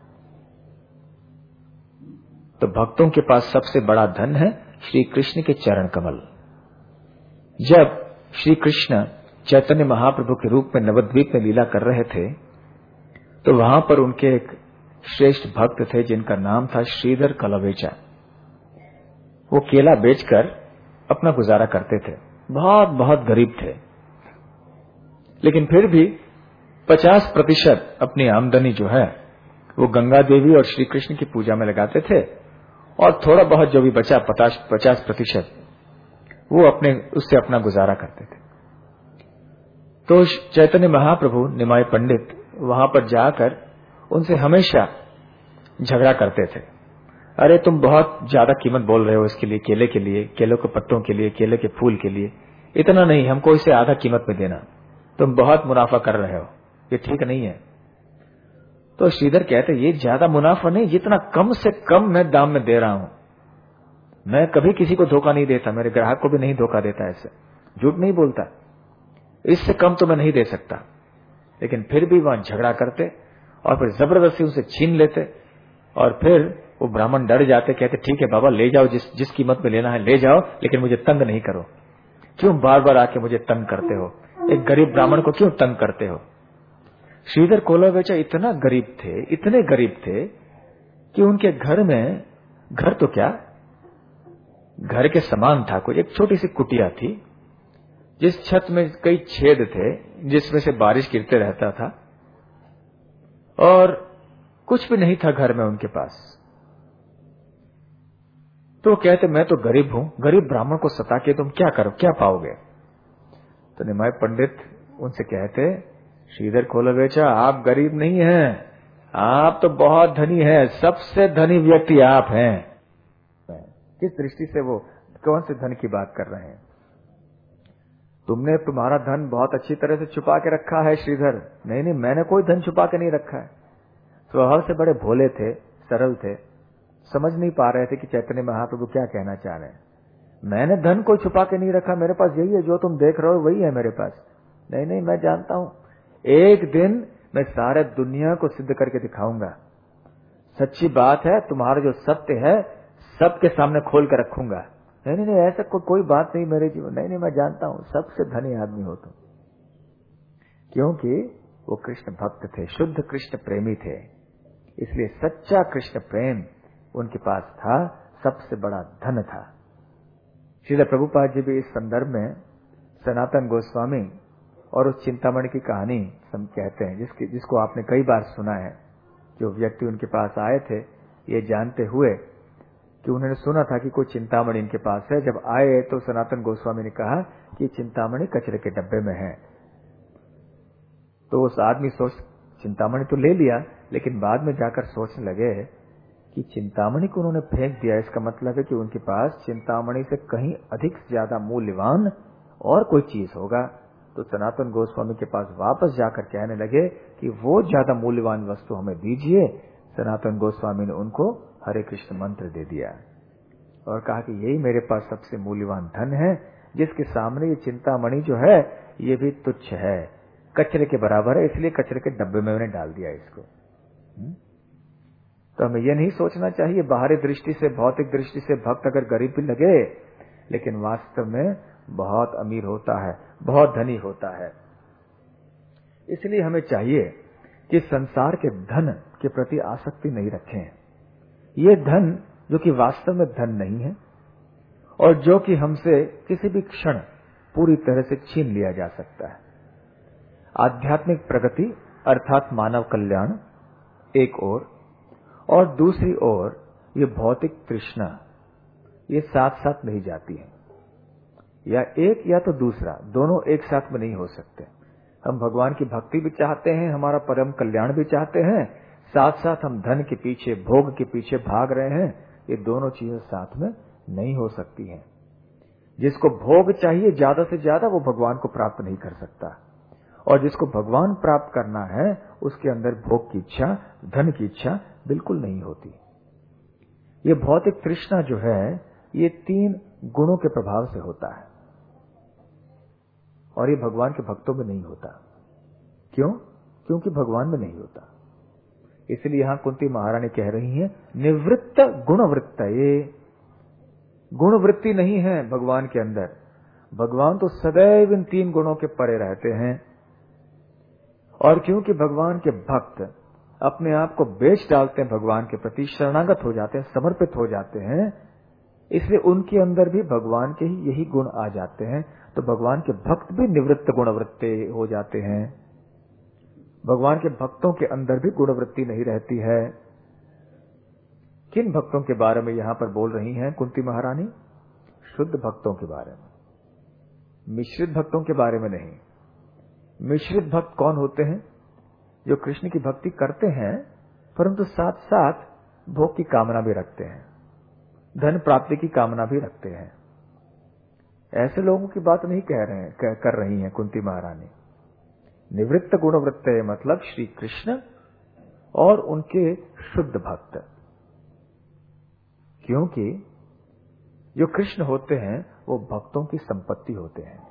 तो भक्तों के पास सबसे बड़ा धन है श्री कृष्ण के चरण कमल। जब श्री कृष्ण चैतन्य महाप्रभु के रूप में नवद्वीप में लीला कर रहे थे, तो वहां पर उनके एक श्रेष्ठ भक्त थे जिनका नाम था श्रीधर कलवेचा। वो केला बेचकर अपना गुजारा करते थे, बहुत बहुत गरीब थे, लेकिन फिर भी पचास प्रतिशत अपनी आमदनी जो है वो गंगा देवी और श्री कृष्ण की पूजा में लगाते थे, और थोड़ा बहुत जो भी बचा पचास प्रतिशत वो अपने उससे अपना गुजारा करते थे। तो चैतन्य महाप्रभु निमाय पंडित वहां पर जाकर उनसे हमेशा झगड़ा करते थे। अरे तुम बहुत ज्यादा कीमत बोल रहे हो इसके लिए, केले के लिए, केलों के पत्तों के लिए, केले के फूल के लिए, इतना नहीं, हमको इसे आधा कीमत में देना, तुम बहुत मुनाफा कर रहे हो, ये ठीक नहीं है। तो श्रीधर कहते ये ज्यादा मुनाफा नहीं, जितना कम से कम मैं दाम में दे रहा हूं। मैं कभी किसी को धोखा नहीं देता, मेरे ग्राहक को भी नहीं धोखा देता, ऐसे झूठ नहीं बोलता, इससे कम तो मैं नहीं दे सकता। लेकिन फिर भी वहां झगड़ा करते और फिर जबरदस्ती उनसे छीन लेते, और फिर वो ब्राह्मण डर जाते, कहते ठीक है बाबा ले जाओ, जिस जिस कीमत में लेना है ले जाओ, लेकिन मुझे तंग नहीं करो। क्यों बार बार आके मुझे तंग करते हो? एक गरीब ब्राह्मण को क्यों तंग करते हो? श्रीधर कोलावेचा इतना गरीब थे, इतने गरीब थे कि उनके घर में, घर तो क्या, घर के समान था, कोई एक छोटी सी कुटिया थी जिस छत में कई छेद थे जिसमें से बारिश गिरते रहता था, और कुछ भी नहीं था घर में उनके पास। तो कहते मैं तो गरीब हूं, गरीब ब्राह्मण को सता के तुम क्या करो, क्या पाओगे? तो निमाय पंडित उनसे कहते श्रीधर कोलावेचा आप गरीब नहीं हैं, आप तो बहुत धनी हैं, सबसे धनी व्यक्ति आप हैं। किस दृष्टि से वो कौन से धन की बात कर रहे हैं? तुमने तुम्हारा धन बहुत अच्छी तरह से छुपा के रखा है श्रीधर। नहीं नहीं, मैंने कोई धन छुपा के नहीं रखा है। स्वभाव से बड़े भोले थे, सरल थे, समझ नहीं पा रहे थे कि चैतन्य महाप्रभु क्या कहना चाह रहे हैं। मैंने धन को छुपा के नहीं रखा, मेरे पास यही है, जो तुम देख रहे हो वही है मेरे पास। नहीं नहीं, मैं जानता हूं एक दिन मैं सारे दुनिया को सिद्ध करके दिखाऊंगा। सच्ची बात है, तुम्हारा जो सत्य है सबके सामने खोल कर रखूंगा। नहीं नहीं नहीं, ऐसा को, कोई बात नहीं मेरे जीवन। नहीं नहीं, मैं जानता हूं सबसे धनी आदमी हो तुम, क्योंकि वो कृष्ण भक्त थे, शुद्ध कृष्ण प्रेमी थे। इसलिए सच्चा कृष्ण प्रेम उनके पास था, सबसे बड़ा धन था। श्रील प्रभुपाद जी भी इस संदर्भ में सनातन गोस्वामी और उस चिंतामणि की कहानी हम कहते हैं, जिसकी जिसको आपने कई बार सुना है। जो व्यक्ति उनके पास आए थे ये जानते हुए कि उन्होंने सुना था कि कोई चिंतामणि इनके पास है, जब आए तो सनातन गोस्वामी ने कहा कि चिंतामणि कचरे के डब्बे में है। तो उस आदमी सोच चिंतामणि तो ले लिया, लेकिन बाद में जाकर सोचने लगे कि चिंतामणि को उन्होंने फेंक दिया, इसका मतलब है कि उनके पास चिंतामणि से कहीं अधिक ज्यादा मूल्यवान और कोई चीज होगा। तो सनातन गोस्वामी के पास वापस जाकर कहने लगे कि वो ज्यादा मूल्यवान वस्तु हमें दीजिए। सनातन गोस्वामी ने उनको हरे कृष्ण मंत्र दे दिया और कहा कि यही मेरे पास सबसे मूल्यवान धन है, जिसके सामने ये चिंतामणि जो है ये भी तुच्छ है, कचरे के बराबर है, इसलिए कचरे के डब्बे में मैंने डाल दिया इसको। तो हमें यह नहीं सोचना चाहिए बाहरी दृष्टि से, भौतिक दृष्टि से भक्त अगर गरीब भी लगे लेकिन वास्तव में बहुत अमीर होता है, बहुत धनी होता है। इसलिए हमें चाहिए कि संसार के धन के प्रति आसक्ति नहीं रखें। ये धन जो कि वास्तव में धन नहीं है और जो कि हमसे किसी भी क्षण पूरी तरह से छीन लिया जा सकता है। आध्यात्मिक प्रगति अर्थात मानव कल्याण एक ओर, और दूसरी ओर ये भौतिक तृष्णा, ये साथ साथ नहीं जाती है, या एक या तो दूसरा, दोनों एक साथ में नहीं हो सकते। हम भगवान की भक्ति भी चाहते हैं, हमारा परम कल्याण भी चाहते हैं, साथ साथ हम धन के पीछे, भोग के पीछे भाग रहे हैं। ये दोनों चीजें साथ में नहीं हो सकती हैं। जिसको भोग चाहिए ज्यादा से ज्यादा, वो भगवान को प्राप्त नहीं कर सकता, और जिसको भगवान प्राप्त करना है उसके अंदर भोग की इच्छा, धन की इच्छा बिल्कुल नहीं होती। ये भौतिक तृष्णा जो है ये तीन गुणों के प्रभाव से होता है और ये भगवान के भक्तों में नहीं होता। क्यों? क्योंकि भगवान में नहीं होता। इसलिए यहां कुंती महारानी कह रही हैं निवृत्त गुणवृत्त, ये गुणवृत्ति नहीं है भगवान के अंदर। भगवान तो सदैव इन तीन गुणों के परे रहते हैं, और क्योंकि भगवान के भक्त अपने आप को बेच डालते हैं, भगवान के प्रति शरणागत हो जाते हैं, समर्पित हो जाते हैं, इसलिए उनके अंदर भी भगवान के ही यही गुण आ जाते हैं। तो भगवान के भक्त भी निवृत्त गुणवृत्ति हो जाते हैं। भगवान के भक्तों के अंदर भी गुणवृत्ति नहीं रहती है। किन भक्तों के बारे में यहां पर बोल रही हैं कुंती महारानी? शुद्ध भक्तों के बारे में, मिश्रित भक्तों के बारे में नहीं। मिश्रित भक्त कौन होते हैं? जो कृष्ण की भक्ति करते हैं परंतु साथ साथ भोग की कामना भी रखते हैं, धन प्राप्ति की कामना भी रखते हैं। ऐसे लोगों की बात नहीं कह रहे हैं, कह, कर रही हैं कुंती महारानी। निवृत्त गुणवृत्त मतलब श्री कृष्ण और उनके शुद्ध भक्त। क्योंकि जो कृष्ण होते हैं वो भक्तों की संपत्ति होते हैं।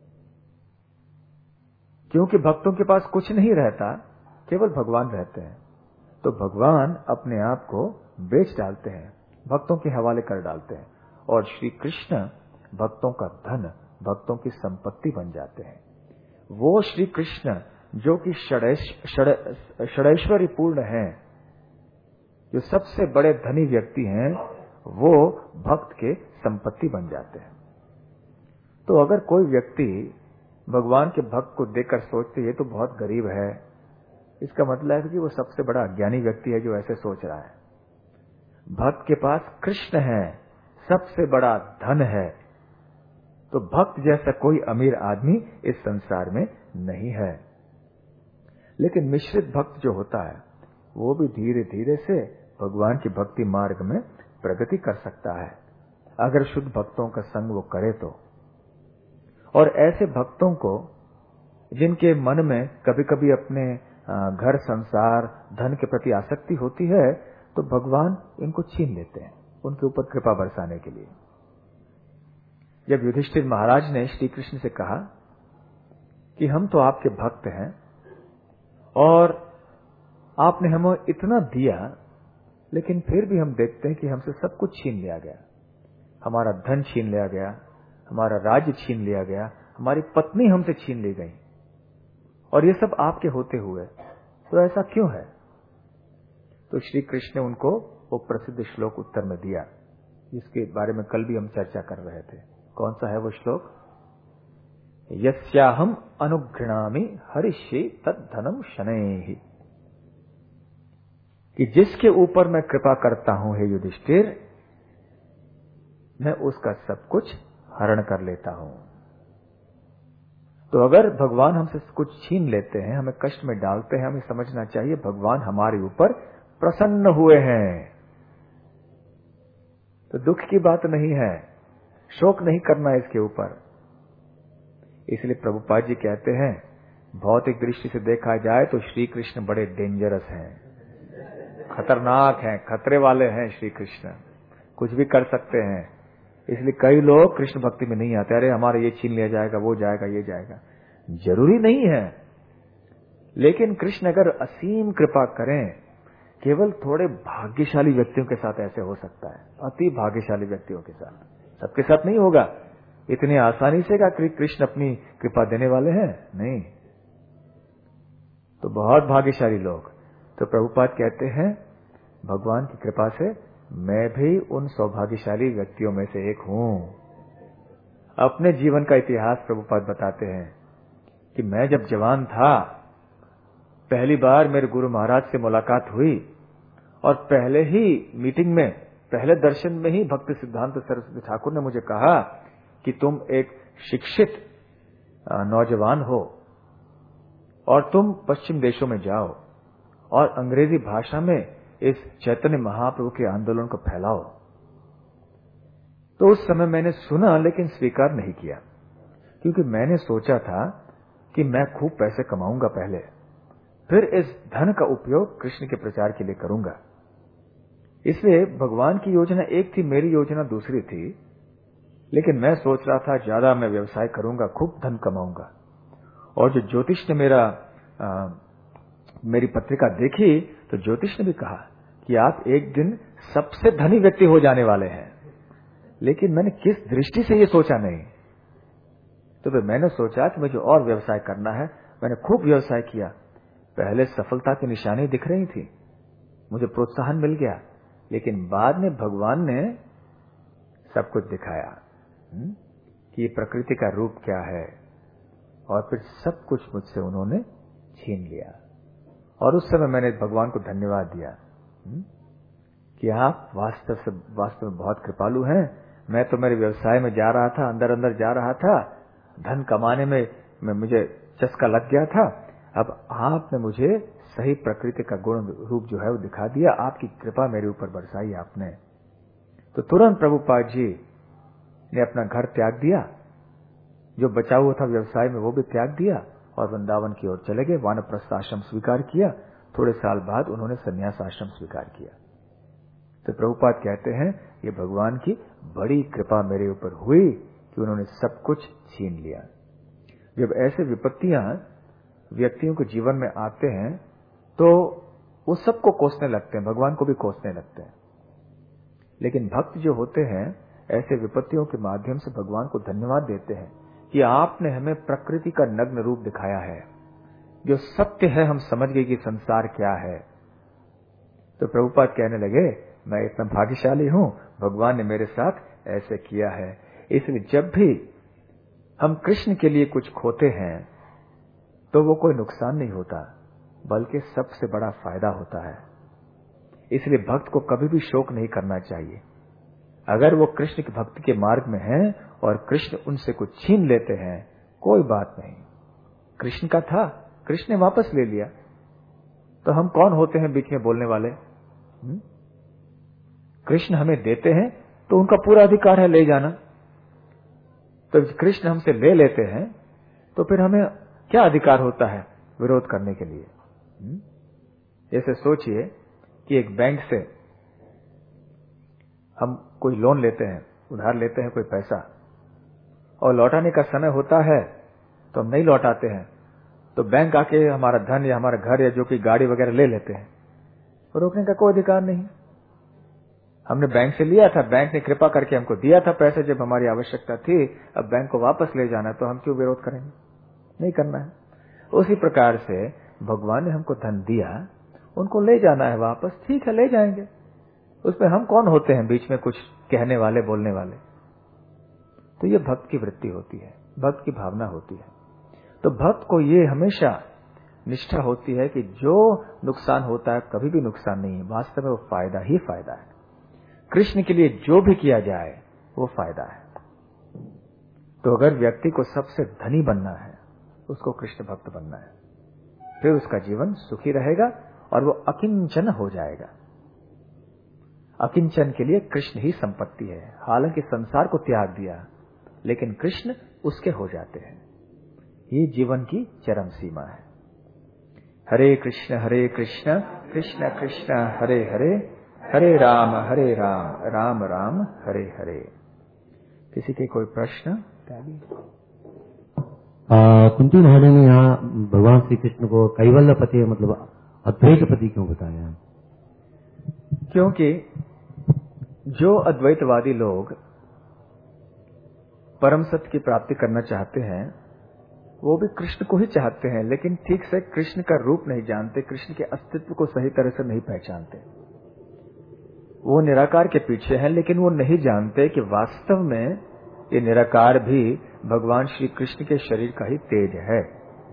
क्योंकि भक्तों के पास कुछ नहीं रहता, केवल भगवान रहते हैं, तो भगवान अपने आप को बेच डालते हैं, भक्तों के हवाले कर डालते हैं, और श्री कृष्ण भक्तों का धन, भक्तों की संपत्ति बन जाते हैं। वो श्री कृष्ण जो कि षडैश्वर्य पूर्ण है, जो सबसे बड़े धनी व्यक्ति हैं, वो भक्त के संपत्ति बन जाते हैं। तो अगर कोई व्यक्ति भगवान के भक्त को देखकर सोचते ये तो बहुत गरीब है, इसका मतलब है कि वो सबसे बड़ा अज्ञानी व्यक्ति है जो ऐसे सोच रहा है। भक्त के पास कृष्ण है, सबसे बड़ा धन है, तो भक्त जैसा कोई अमीर आदमी इस संसार में नहीं है। लेकिन मिश्रित भक्त जो होता है वो भी धीरे धीरे से भगवान की भक्ति मार्ग में प्रगति कर सकता है, अगर शुद्ध भक्तों का संग वो करे तो। और ऐसे भक्तों को जिनके मन में कभी कभी अपने घर, संसार, धन के प्रति आसक्ति होती है, तो भगवान इनको छीन लेते हैं उनके ऊपर कृपा बरसाने के लिए। जब युधिष्ठिर महाराज ने श्री कृष्ण से कहा कि हम तो आपके भक्त हैं और आपने हमें इतना दिया, लेकिन फिर भी हम देखते हैं कि हमसे सब कुछ छीन लिया गया, हमारा धन छीन लिया गया, हमारा राज्य छीन लिया गया, हमारी पत्नी हमसे छीन ली गई, और ये सब आपके होते हुए, तो ऐसा क्यों है? तो श्री कृष्ण ने उनको वो प्रसिद्ध श्लोक उत्तर में दिया, जिसके बारे में कल भी हम चर्चा कर रहे थे। कौन सा है वो श्लोक? यस्याहम अनुघृणामि हरिष्ये तद्धनम शनैहि, कि जिसके ऊपर मैं कृपा करता हूं हे युधिष्ठिर, मैं उसका सब कुछ हरण कर लेता हूं। तो अगर भगवान हमसे कुछ छीन लेते हैं, हमें कष्ट में डालते हैं, हमें समझना चाहिए भगवान हमारे ऊपर प्रसन्न हुए हैं। तो दुख की बात नहीं है, शोक नहीं करना इसके ऊपर। इसलिए प्रभुपाद जी कहते हैं, भौतिक दृष्टि से देखा जाए तो श्री कृष्ण बड़े डेंजरस हैं, खतरनाक हैं, खतरे वाले हैं श्री कृष्ण, कुछ भी कर सकते हैं। इसलिए कई लोग कृष्ण भक्ति में नहीं आते, अरे हमारे ये छीन लिया जाएगा, वो जाएगा, ये जाएगा। जरूरी नहीं है, लेकिन कृष्ण अगर असीम कृपा करें, केवल थोड़े भाग्यशाली व्यक्तियों के साथ ऐसे हो सकता है, अति भाग्यशाली व्यक्तियों के साथ, सबके साथ नहीं होगा। इतनी आसानी से क्या कृष्ण अपनी कृपा देने वाले हैं? नहीं, तो बहुत भाग्यशाली लोग। तो प्रभुपाद कहते हैं, भगवान की कृपा से मैं भी उन सौभाग्यशाली व्यक्तियों में से एक हूं। अपने जीवन का इतिहास प्रभुपाद बताते हैं कि मैं जब जवान था, पहली बार मेरे गुरु महाराज से मुलाकात हुई, और पहले ही मीटिंग में, पहले दर्शन में ही भक्ति सिद्धांत सरस्वती ठाकुर ने मुझे कहा कि तुम एक शिक्षित नौजवान हो और तुम पश्चिम देशों में जाओ और अंग्रेजी भाषा में इस चैतन्य महाप्रभु के आंदोलन को फैलाओ। तो उस समय मैंने सुना, लेकिन स्वीकार नहीं किया, क्योंकि मैंने सोचा था कि मैं खूब पैसे कमाऊंगा पहले, फिर इस धन का उपयोग कृष्ण के प्रचार के लिए करूंगा। इसलिए भगवान की योजना एक थी, मेरी योजना दूसरी थी। लेकिन मैं सोच रहा था ज्यादा मैं व्यवसाय करूंगा, खूब धन कमाऊंगा। और जो ज्योतिष ने मेरा आ, मेरी पत्रिका देखी, तो ज्योतिष ने भी कहा कि आप एक दिन सबसे धनी व्यक्ति हो जाने वाले हैं। लेकिन मैंने किस दृष्टि से ये सोचा नहीं। तो फिर मैंने सोचा कि मुझे और व्यवसाय करना है। मैंने खूब व्यवसाय किया, पहले सफलता की निशानी दिख रही थी, मुझे प्रोत्साहन मिल गया, लेकिन बाद में भगवान ने सब कुछ दिखाया कि प्रकृति का रूप क्या है, और फिर सब कुछ मुझसे उन्होंने छीन लिया। और उस समय मैंने भगवान को धन्यवाद दिया कि आप वास्तव से वास्तव में बहुत कृपालु हैं। मैं तो मेरे व्यवसाय में जा रहा था, अंदर अंदर जा रहा था, धन कमाने में, में मुझे चस्का लग गया था। अब आपने मुझे सही प्रकृति का गुण रूप जो है वो दिखा दिया, आपकी कृपा मेरे ऊपर बरसाई आपने। तो तुरंत प्रभुपाद जी ने अपना घर त्याग दिया, जो बचा हुआ था व्यवसाय में वो भी त्याग दिया, और वृंदावन की ओर चले गए। वानप्रस्थ आश्रम स्वीकार किया। थोड़े साल बाद उन्होंने संन्यास आश्रम स्वीकार किया। तो प्रभुपाद कहते हैं, ये भगवान की बड़ी कृपा मेरे ऊपर हुई कि उन्होंने सब कुछ छीन लिया। जब ऐसे विपत्तियां व्यक्तियों के जीवन में आते हैं, तो वो सबको कोसने लगते हैं, भगवान को भी कोसने लगते हैं। लेकिन भक्त जो होते हैं, ऐसे विपत्तियों के माध्यम से भगवान को धन्यवाद देते हैं कि आपने हमें प्रकृति का नग्न रूप दिखाया है, जो सत्य है हम समझ गए कि संसार क्या है। तो प्रभुपाद कहने लगे, मैं इतना भाग्यशाली हूं, भगवान ने मेरे साथ ऐसे किया है। इसलिए जब भी हम कृष्ण के लिए कुछ खोते हैं, तो वो कोई नुकसान नहीं होता, बल्कि सबसे बड़ा फायदा होता है। इसलिए भक्त को कभी भी शोक नहीं करना चाहिए। अगर वो कृष्ण की भक्ति के मार्ग में हैं और कृष्ण उनसे कुछ छीन लेते हैं, कोई बात नहीं, कृष्ण का था, कृष्ण ने वापस ले लिया। तो हम कौन होते हैं बीच में बोलने वाले? हुँ? कृष्ण हमें देते हैं तो उनका पूरा अधिकार है ले जाना। तो कृष्ण हमसे ले लेते हैं तो फिर हमें क्या अधिकार होता है विरोध करने के लिए? जैसे सोचिए कि एक बैंक से हम कोई लोन लेते हैं, उधार लेते हैं कोई पैसा, और लौटाने का समय होता है तो हम नहीं लौटाते हैं, तो बैंक आके हमारा धन या हमारा घर या जो कि गाड़ी वगैरह ले लेते हैं, तो रोकने का कोई अधिकार नहीं। हमने बैंक से लिया था, बैंक ने कृपा करके हमको दिया था पैसे जब हमारी आवश्यकता थी, अब बैंक को वापस ले जाना, तो हम क्यों विरोध करेंगे? नहीं करना है। उसी प्रकार से भगवान ने हमको धन दिया, उनको ले जाना है वापस, ठीक है ले जाएंगे। उसमें हम कौन होते हैं बीच में कुछ कहने वाले, बोलने वाले? तो ये भक्त की वृत्ति होती है, भक्त की भावना होती है। तो भक्त को ये हमेशा निष्ठा होती है कि जो नुकसान होता है कभी भी नुकसान नहीं है, वास्तव में वो फायदा ही फायदा है। कृष्ण के लिए जो भी किया जाए वो फायदा है। तो अगर व्यक्ति को सबसे धनी बनना है, उसको कृष्ण भक्त बनना है, फिर उसका जीवन सुखी रहेगा और वो अकिंचन हो जाएगा। अकिंचन के लिए कृष्ण ही संपत्ति है। हालांकि संसार को त्याग दिया, लेकिन कृष्ण उसके हो जाते हैं। ये जीवन की चरम सीमा है। हरे कृष्ण हरे कृष्ण कृष्ण कृष्ण हरे हरे, हरे राम हरे राम राम राम हरे हरे। किसी के कोई प्रश्न? कुंती महारानी ने यहाँ भगवान श्री कृष्ण को कैवल्य पति मतलब अद्वैत पति क्यों बताया? क्योंकि जो अद्वैतवादी लोग परम सत्य की प्राप्ति करना चाहते हैं वो भी कृष्ण को ही चाहते हैं, लेकिन ठीक से कृष्ण का रूप नहीं जानते, कृष्ण के अस्तित्व को सही तरह से नहीं पहचानते। वो निराकार के पीछे हैं, लेकिन वो नहीं जानते कि वास्तव में ये निराकार भी भगवान श्री कृष्ण के शरीर का ही तेज है।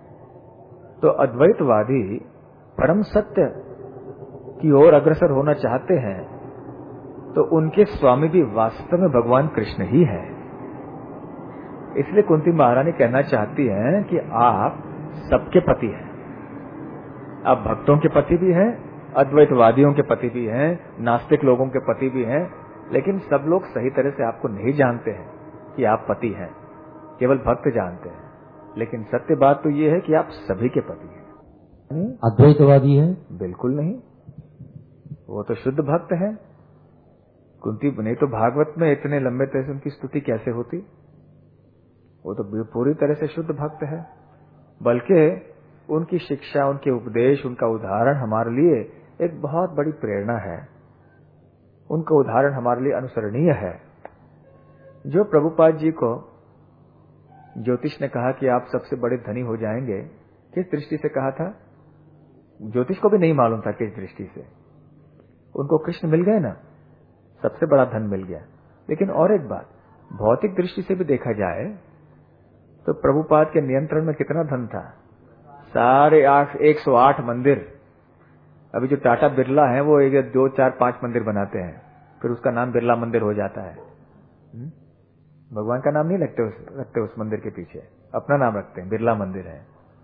तो अद्वैतवादी परम सत्य की ओर अग्रसर होना चाहते हैं, तो उनके स्वामी भी वास्तव में भगवान कृष्ण ही है। इसलिए कुंती महारानी कहना चाहती हैं कि आप सबके पति हैं। आप भक्तों के पति भी हैं, अद्वैतवादियों के पति भी हैं, नास्तिक लोगों के पति भी हैं, लेकिन सब लोग सही तरह से आपको नहीं जानते हैं कि आप पति हैं, केवल भक्त जानते हैं। लेकिन सत्य बात तो ये है कि आप सभी के पति हैं। अद्वैतवादी है? बिल्कुल नहीं, वो तो शुद्ध भक्त है। कुंती नहीं तो भागवत में इतने लंबे तरह से उनकी स्तुति कैसे होती? वो तो पूरी तरह से शुद्ध भक्त है। बल्कि उनकी शिक्षा, उनके उपदेश, उनका उदाहरण हमारे लिए एक बहुत बड़ी प्रेरणा है। उनका उदाहरण हमारे लिए अनुसरणीय है। जो प्रभुपाद जी को ज्योतिष ने कहा कि आप सबसे बड़े धनी हो जाएंगे, किस दृष्टि से कहा था? ज्योतिष को भी नहीं मालूम था किस दृष्टि से। उनको कृष्ण मिल गए ना, सबसे बड़ा धन मिल गया। लेकिन और एक बात, भौतिक दृष्टि से भी देखा जाए तो प्रभुपाद के नियंत्रण में कितना धन था? सारे आठ एक सौ आठ मंदिर। अभी जो टाटा बिरला है वो एक दो चार पांच मंदिर बनाते हैं, फिर उसका नाम बिरला मंदिर हो जाता है। हुँ? भगवान का नाम नहीं रखते उस, रखते उस मंदिर के पीछे, अपना नाम रखते हैं, बिरला मंदिर है।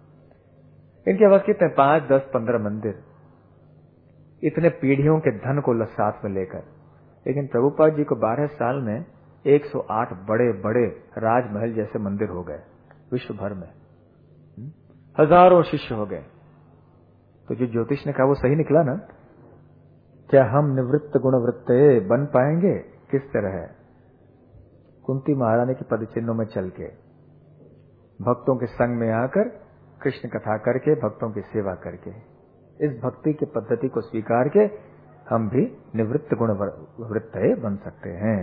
इनके पास कितने? पांच दस पंद्रह मंदिर, इतने पीढ़ियों के धन को साथ में लेकर। लेकिन प्रभुपाद जी को बारह साल में एक सौ आठ बड़े बड़े राजमहल जैसे मंदिर हो गए विश्व भर में, हजारों शिष्य हो गए। तो जो ज्योतिष ने कहा वो सही निकला ना? क्या हम निवृत्त गुणवृत्ते बन पाएंगे? किस तरह है? कुंती महारानी के पद चिन्हों में चल के, भक्तों के संग में आकर, कृष्ण कथा करके, भक्तों की सेवा करके, इस भक्ति की पद्धति को स्वीकार के हम भी निवृत्त गुणवृत्ते बन सकते हैं।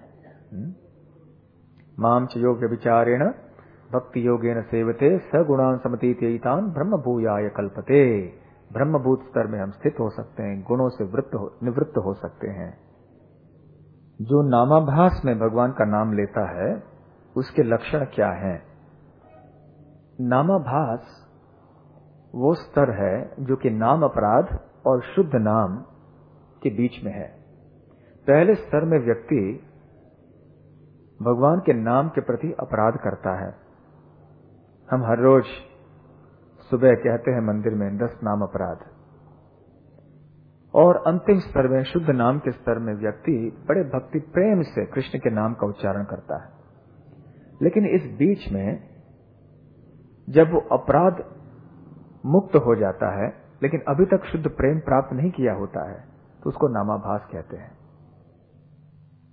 माम च योग विचारेण भक्ति योगेन सेवते स गुणान समतीतेतान ब्रह्म भूयाय कल्पते। ब्रह्मभूत स्तर में हम स्थित हो सकते हैं, गुणों से वृत्त हो, निवृत्त हो सकते हैं। जो नामाभास में भगवान का नाम लेता है उसके लक्षण क्या हैं? नामाभास वो स्तर है जो कि नाम अपराध और शुद्ध नाम के बीच में है। पहले स्तर में व्यक्ति भगवान के नाम के प्रति अपराध करता है। हम हर रोज सुबह कहते हैं मंदिर में दस नाम अपराध। और अंतिम स्तर में, शुद्ध नाम के स्तर में, व्यक्ति बड़े भक्ति प्रेम से कृष्ण के नाम का उच्चारण करता है। लेकिन इस बीच में जब वो अपराध मुक्त हो जाता है, लेकिन अभी तक शुद्ध प्रेम प्राप्त नहीं किया होता है, तो उसको नामाभास कहते हैं।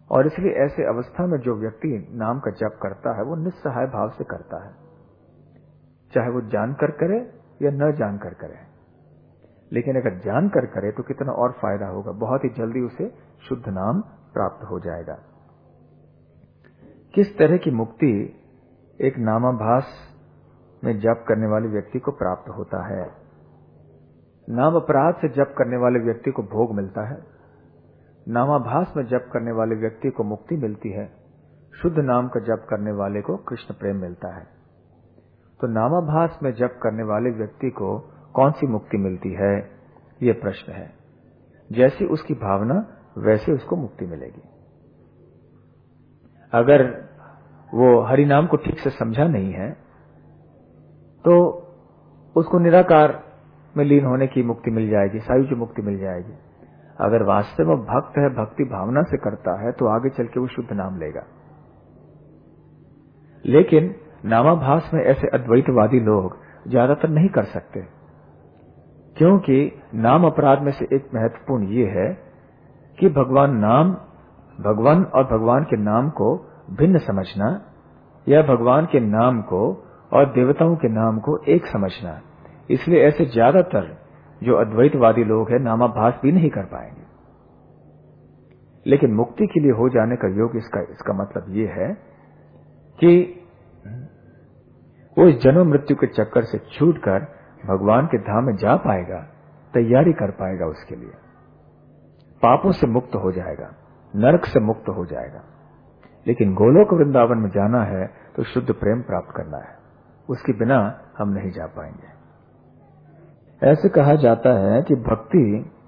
और इसलिए ऐसे अवस्था में जो व्यक्ति नाम का जप करता है वो निस्सहाय भाव से करता है, चाहे वो जानकर करे या न जानकर करे। लेकिन अगर जानकर करे तो कितना और फायदा होगा, बहुत ही जल्दी उसे शुद्ध नाम प्राप्त हो जाएगा। किस तरह की मुक्ति एक नामाभास में जप करने वाले व्यक्ति को प्राप्त होता है? नाम अपराध से जप करने वाले व्यक्ति को भोग मिलता है, नामाभास में जप करने वाले व्यक्ति को मुक्ति मिलती है, शुद्ध नाम का जप करने वाले को कृष्ण प्रेम मिलता है। तो नामाभास में जप करने वाले व्यक्ति को कौन सी मुक्ति मिलती है, यह प्रश्न है। जैसी उसकी भावना वैसे उसको मुक्ति मिलेगी। अगर वो हरि नाम को ठीक से समझा नहीं है तो उसको निराकार में लीन होने की मुक्ति मिल जाएगी, सायुज्य मुक्ति मिल जाएगी। अगर वास्तव में भक्त है, भक्ति भावना से करता है, तो आगे चल के वो शुद्ध नाम लेगा। लेकिन नामाभास में ऐसे अद्वैतवादी लोग ज्यादातर नहीं कर सकते, क्योंकि नाम अपराध में से एक महत्वपूर्ण ये है कि भगवान नाम भगवान और भगवान के नाम को भिन्न समझना, या भगवान के नाम को और देवताओं के नाम को एक समझना। इसलिए ऐसे ज्यादातर जो अद्वैतवादी लोग हैं नामाभास भी नहीं कर पाएंगे। लेकिन मुक्ति के लिए हो जाने का योग इसका इसका मतलब ये है कि वो इस जन्म मृत्यु के चक्कर से छूटकर भगवान के धाम में जा पाएगा, तैयारी कर पाएगा, उसके लिए पापों से मुक्त हो जाएगा, नरक से मुक्त हो जाएगा। लेकिन गोलोक वृंदावन में जाना है तो शुद्ध प्रेम प्राप्त करना है, उसके बिना हम नहीं जा पाएंगे। ऐसे कहा जाता है कि भक्ति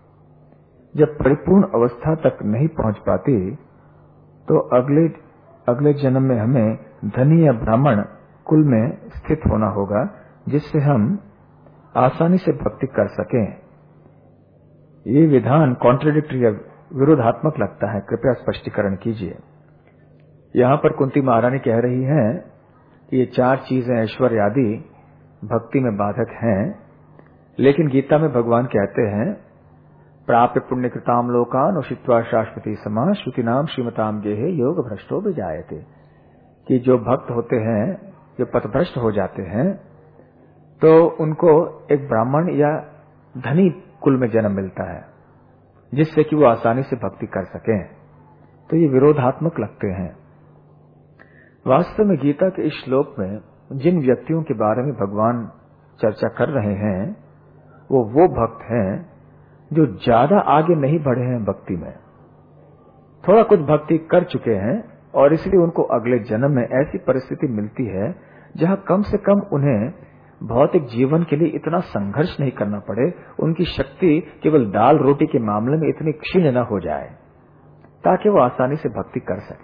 जब परिपूर्ण अवस्था तक नहीं पहुंच पाती तो अगले अगले जन्म में हमें धनी या ब्राह्मण कुल में स्थित होना होगा, जिससे हम आसानी से भक्ति कर सकें। ये विधान कॉन्ट्रडिक्टरी या विरोधात्मक लगता है, कृपया स्पष्टीकरण कीजिए। यहां पर कुंती महारानी कह रही हैं कि ये चार चीजें ऐश्वर्य आदि भक्ति में बाधक हैं, लेकिन गीता में भगवान कहते हैं प्राप्य पुण्य कृताम लोकान उषित्वा शाश्वती समा श्रुति नाम श्रीमताम गेहे योग भ्रष्टो विजायते, कि जो भक्त होते हैं, जो पथभ्रष्ट हो जाते हैं, तो उनको एक ब्राह्मण या धनी कुल में जन्म मिलता है, जिससे कि वो आसानी से भक्ति कर सकें। तो ये विरोधात्मक लगते हैं। वास्तव में गीता के इस श्लोक में जिन व्यक्तियों के बारे में भगवान चर्चा कर रहे हैं वो वो भक्त हैं जो ज्यादा आगे नहीं बढ़े हैं भक्ति में, थोड़ा कुछ भक्ति कर चुके हैं, और इसलिए उनको अगले जन्म में ऐसी परिस्थिति मिलती है जहां कम से कम उन्हें भौतिक जीवन के लिए इतना संघर्ष नहीं करना पड़े, उनकी शक्ति केवल दाल रोटी के मामले में इतनी क्षीण न हो जाए ताकि वो आसानी से भक्ति कर सके।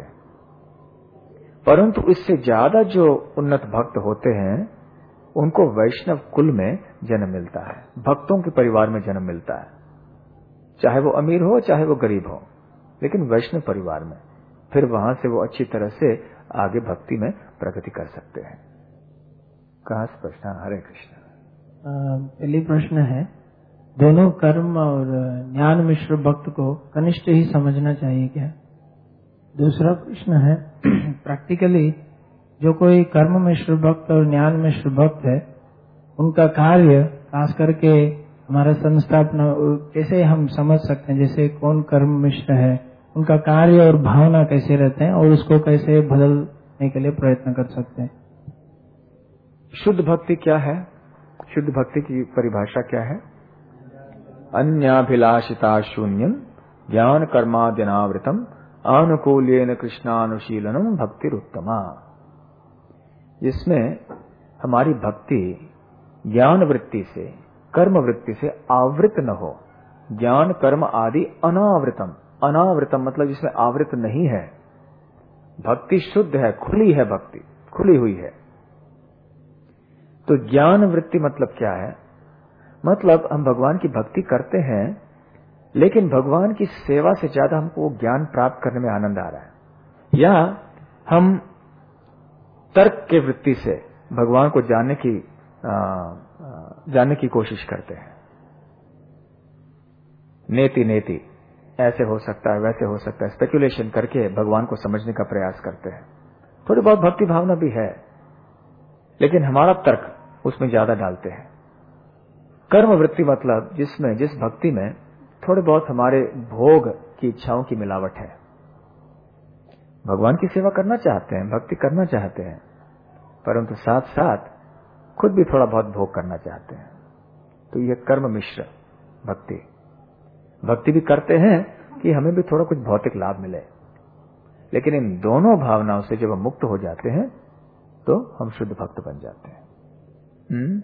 परंतु इससे ज्यादा जो उन्नत भक्त होते हैं उनको वैष्णव कुल में जन्म मिलता है, भक्तों के परिवार में जन्म मिलता है, चाहे वो अमीर हो चाहे वो गरीब हो, लेकिन वैष्णव परिवार में। फिर वहां से वो अच्छी तरह से आगे भक्ति में प्रगति कर सकते हैं। कहा प्रश्न? हरे कृष्ण। पहली प्रश्न है, दोनों कर्म और ज्ञान मिश्र भक्त को कनिष्ठ ही समझना चाहिए क्या? दूसरा प्रश्न है, प्रैक्टिकली जो कोई कर्म मिश्र भक्त और ज्ञान मिश्र भक्त है उनका कार्य खास करके हमारा संस्थापना कैसे हम समझ सकते हैं? जैसे कौन कर्म मिश्र है, उनका कार्य और भावना कैसे रहते हैं और उसको कैसे बदलने के लिए प्रयत्न कर सकते हैं? शुद्ध भक्ति क्या है? शुद्ध भक्ति की परिभाषा क्या है? अन्याभिलाषिता शून्यम ज्ञान कर्माद्यनावृतम अनुकूल्येन कृष्णानुशीलनम भक्तिरुत्तमा। जिसमें हमारी भक्ति ज्ञान वृत्ति से, कर्म वृत्ति से आवृत न हो। ज्ञान कर्म आदि अनावृतम, अनावृतम मतलब जिसमें आवृत नहीं है। भक्ति शुद्ध है, खुली है, भक्ति खुली हुई है। तो ज्ञान वृत्ति मतलब क्या है? मतलब हम भगवान की भक्ति करते हैं, लेकिन भगवान की सेवा से ज्यादा हमको वो ज्ञान प्राप्त करने में आनंद आ रहा है, या हम तर्क के वृत्ति से भगवान को जानने की आ, आ, जानने की कोशिश करते हैं। नेति नेति ऐसे हो सकता है, वैसे हो सकता है, स्पेकुलेशन करके भगवान को समझने का प्रयास करते हैं। थोड़ी बहुत भक्ति भावना भी है, लेकिन हमारा तर्क उसमें ज्यादा डालते हैं। कर्म वृत्ति मतलब जिसमें जिस भक्ति में थोड़े बहुत हमारे भोग की इच्छाओं की मिलावट है। भगवान की सेवा करना चाहते हैं, भक्ति करना चाहते हैं, परंतु साथ साथ खुद भी थोड़ा बहुत भोग करना चाहते हैं, तो यह कर्म मिश्र भक्ति। भक्ति भी करते हैं कि हमें भी थोड़ा कुछ भौतिक लाभ मिले, लेकिन इन दोनों भावनाओं से जब हम मुक्त हो जाते हैं तो हम शुद्ध भक्त बन जाते हैं। हम्म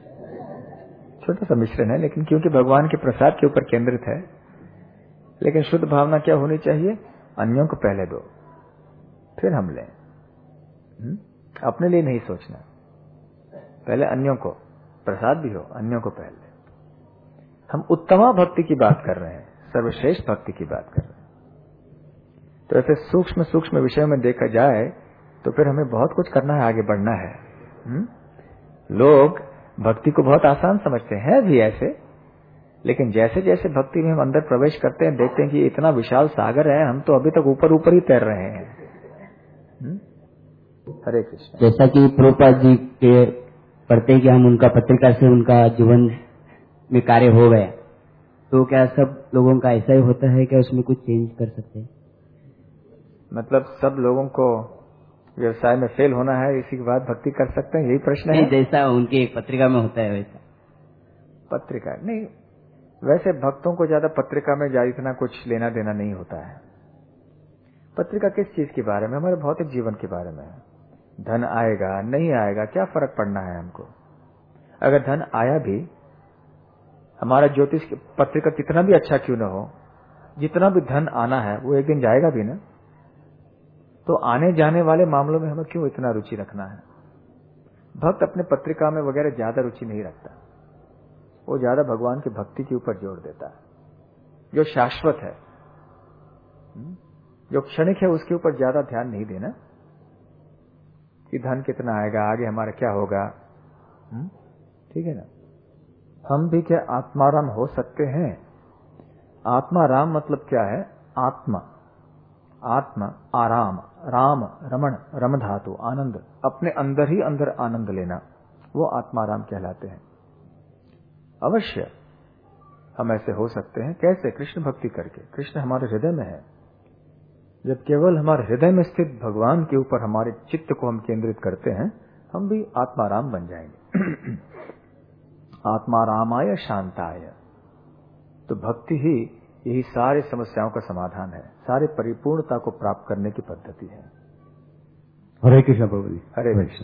छोटा सा मिश्रण है, लेकिन क्योंकि भगवान के प्रसाद के ऊपर केंद्रित है। लेकिन शुद्ध भावना क्या होनी चाहिए? अन्यों को पहले दो, फिर हम लें। हम्म? अपने लिए नहीं सोचना, पहले अन्यों को, प्रसाद भी हो, अन्यों को पहले। हम उत्तमा भक्ति की बात कर रहे हैं, सर्वश्रेष्ठ भक्ति की बात कर रहे हैं। तो ऐसे सूक्ष्म सूक्ष्म विषयों में देखा जाए तो फिर हमें बहुत कुछ करना है, आगे बढ़ना है। हुँ? लोग भक्ति को बहुत आसान समझते हैं भी ऐसे, लेकिन जैसे जैसे भक्ति में हम अंदर प्रवेश करते हैं, देखते हैं कि इतना विशाल सागर है, हम तो अभी तक ऊपर ऊपर ही तैर रहे हैं। हुँ? हरे कृष्ण। जैसा कि प्रभुपाद जी के पढ़ते कि हम उनका पत्रिका से उनका जीवन में कार्य हो गया, तो क्या सब लोगों का ऐसा ही होता है, क्या उसमें कुछ चेंज कर सकते हैं? मतलब सब लोगों को व्यवसाय में फेल होना है, इसी के बाद भक्ति कर सकते हैं, यही प्रश्न है? जैसा उनकी पत्रिका में होता है वैसा। पत्रिका नहीं, वैसे भक्तों को ज्यादा पत्रिका में ज्यादा इतना कुछ लेना देना नहीं होता है। पत्रिका किस चीज के बारे में? हमारे भौतिक जीवन के बारे में। धन आएगा नहीं आएगा क्या फर्क पड़ना है हमको? अगर धन आया भी, हमारा ज्योतिष पत्रिका कितना भी अच्छा क्यों न हो, जितना भी धन आना है वो एक दिन जाएगा भी ना। तो आने जाने वाले मामलों में हमें क्यों इतना रुचि रखना है? भक्त अपने पत्रिका में वगैरह ज्यादा रुचि नहीं रखता, वो ज्यादा भगवान की भक्ति के ऊपर जोर देता है। जो शाश्वत है, जो क्षणिक है, उसके ऊपर ज्यादा ध्यान नहीं देना कि धन कितना आएगा, आगे हमारा क्या होगा। ठीक है ना? हम भी क्या आत्माराम हो सकते हैं? आत्माराम मतलब क्या है? आत्मा, आत्मा आराम, राम रमण, रम धातु आनंद, अपने अंदर ही अंदर आनंद लेना, वो आत्माराम कहलाते हैं। अवश्य हम ऐसे हो सकते हैं। कैसे? कृष्ण भक्ति करके। कृष्ण हमारे हृदय में है। जब केवल हमारे हृदय में स्थित भगवान के ऊपर हमारे चित्त को हम केंद्रित करते हैं, हम भी आत्माराम बन जाएंगे। आत्मारामाय शांताय। तो भक्ति ही यही सारी समस्याओं का समाधान है, सारे परिपूर्णता को प्राप्त करने की पद्धति है। हरे कृष्ण प्रभु जी। हरे कृष्ण।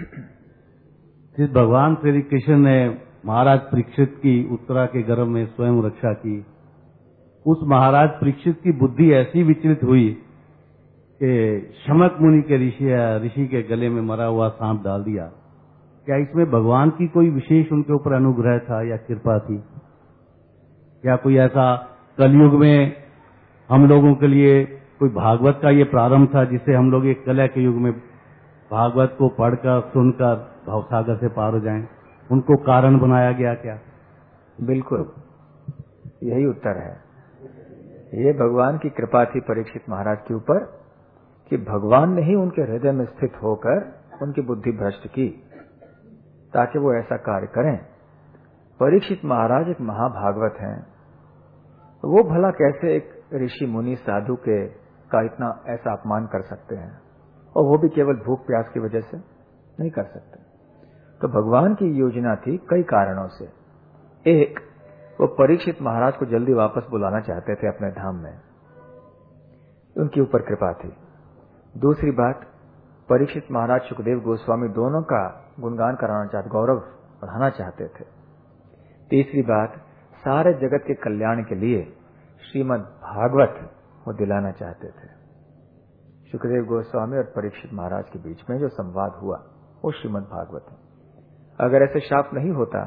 जिस भगवान श्री कृष्ण ने महाराज परीक्षित की उत्तरा के गर्भ में स्वयं रक्षा की, उस महाराज परीक्षित की बुद्धि ऐसी विचलित हुई कि शमक मुनि के ऋषि ऋषि के गले में मरा हुआ सांप डाल दिया। क्या इसमें भगवान की कोई विशेष उनके ऊपर अनुग्रह था या कृपा थी? क्या कोई ऐसा कलयुग में हम लोगों के लिए कोई भागवत का ये प्रारंभ था, जिससे हम लोग एक कलह के युग में भागवत को पढ़कर सुनकर भवसागर से पार हो जाएं? उनको कारण बनाया गया क्या? बिल्कुल, यही उत्तर है। ये भगवान की कृपा थी परीक्षित महाराज के ऊपर कि भगवान ने ही उनके हृदय में स्थित होकर उनकी बुद्धि भ्रष्ट की ताकि वो ऐसा कार्य करें। परीक्षित महाराज एक महाभागवत हैं, वो भला कैसे एक ऋषि मुनि साधु के का इतना ऐसा अपमान कर सकते हैं, और वो भी केवल भूख प्यास की वजह से? नहीं कर सकते। तो भगवान की योजना थी कई कारणों से। एक, वो परीक्षित महाराज को जल्दी वापस बुलाना चाहते थे अपने धाम में, उनके ऊपर कृपा थी। दूसरी बात, परीक्षित महाराज सुखदेव गोस्वामी दोनों का गुणगान कराना चाहते, गौरव बढ़ाना चाहते थे। तीसरी बात, सारे जगत के कल्याण के लिए श्रीमद् भागवत वो दिलाना चाहते थे। सुखदेव गोस्वामी और परीक्षित महाराज के बीच में जो संवाद हुआ वो श्रीमद् भागवत है। अगर ऐसे शाप नहीं होता,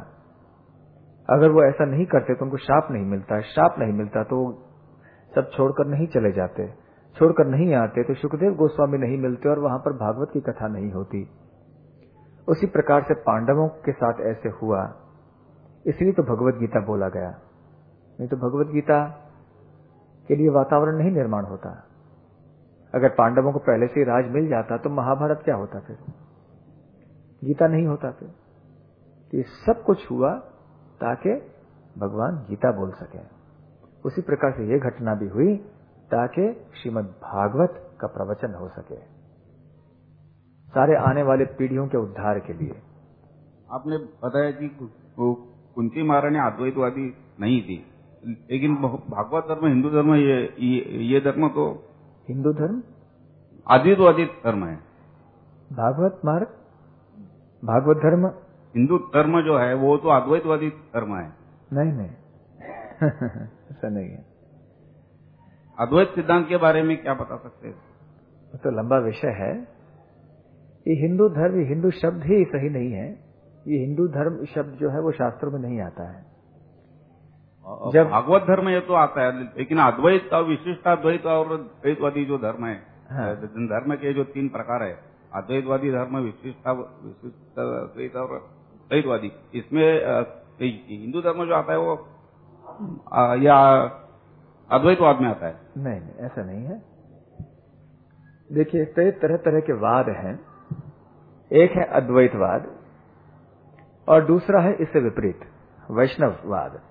अगर वो ऐसा नहीं करते तो उनको शाप नहीं मिलता, शाप नहीं मिलता तो सब छोड़कर नहीं चले जाते, छोड़कर नहीं आते तो सुखदेव गोस्वामी नहीं मिलते और वहां पर भागवत की कथा नहीं होती। उसी प्रकार से पांडवों के साथ ऐसे हुआ, इसलिए तो भगवत गीता बोला गया। नहीं तो भगवत गीता के लिए वातावरण नहीं निर्माण होता। अगर पांडवों को पहले से राज मिल जाता तो महाभारत क्या होता, फिर गीता नहीं होता। फिर ये सब कुछ हुआ ताकि भगवान गीता बोल सके। उसी प्रकार से यह घटना भी हुई ताकि श्रीमद् भागवत का प्रवचन हो सके सारे आने वाले पीढ़ियों के उद्धार के लिए। आपने बताया कि कुंती महारानी अद्वैतवादी नहीं थी, लेकिन भागवत धर्म हिंदू धर्म ये ये, ये धर्म तो हिंदू धर्म अद्वैतवादी धर्म है। भागवत मार्ग भागवत धर्म हिंदू धर्म जो है वो तो अद्वैतवादी धर्म है। नहीं नहीं ऐसा नहीं है। अद्वैत सिद्धांत के बारे में क्या बता सकते हैं? तो लंबा विषय है। ये हिंदू धर्म, हिंदू शब्द ही सही नहीं है। ये हिंदू धर्म शब्द जो है वो शास्त्रों में नहीं आता है। जब भागवत धर्म ये तो आता है, लेकिन अद्वैत और विशिष्टाद्वैत और द्वैतवादी जो धर्म है, हाँ। धर्म के जो तीन प्रकार है, अद्वैतवादी धर्म, विशिष्टा विशिष्टाद्वैत और द्वैतवादी, इसमें हिंदू धर्म जो आता है वो या अद्वैतवाद में आता है? नहीं नहीं ऐसा नहीं है। देखिए कई तरह तरह के वाद हैं। एक है अद्वैतवाद और दूसरा है इससे विपरीत वैष्णववाद।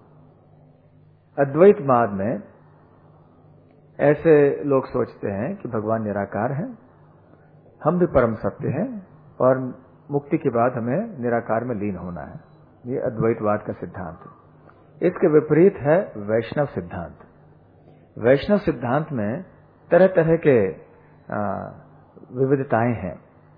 अद्वैतवाद में ऐसे लोग सोचते हैं कि भगवान निराकार हैं, हम भी परम सत्य हैं और मुक्ति के बाद हमें निराकार में लीन होना है। ये अद्वैतवाद का सिद्धांत है। इसके विपरीत है वैष्णव सिद्धांत। वैष्णव सिद्धांत में तरह तरह के विविधताएं हैं।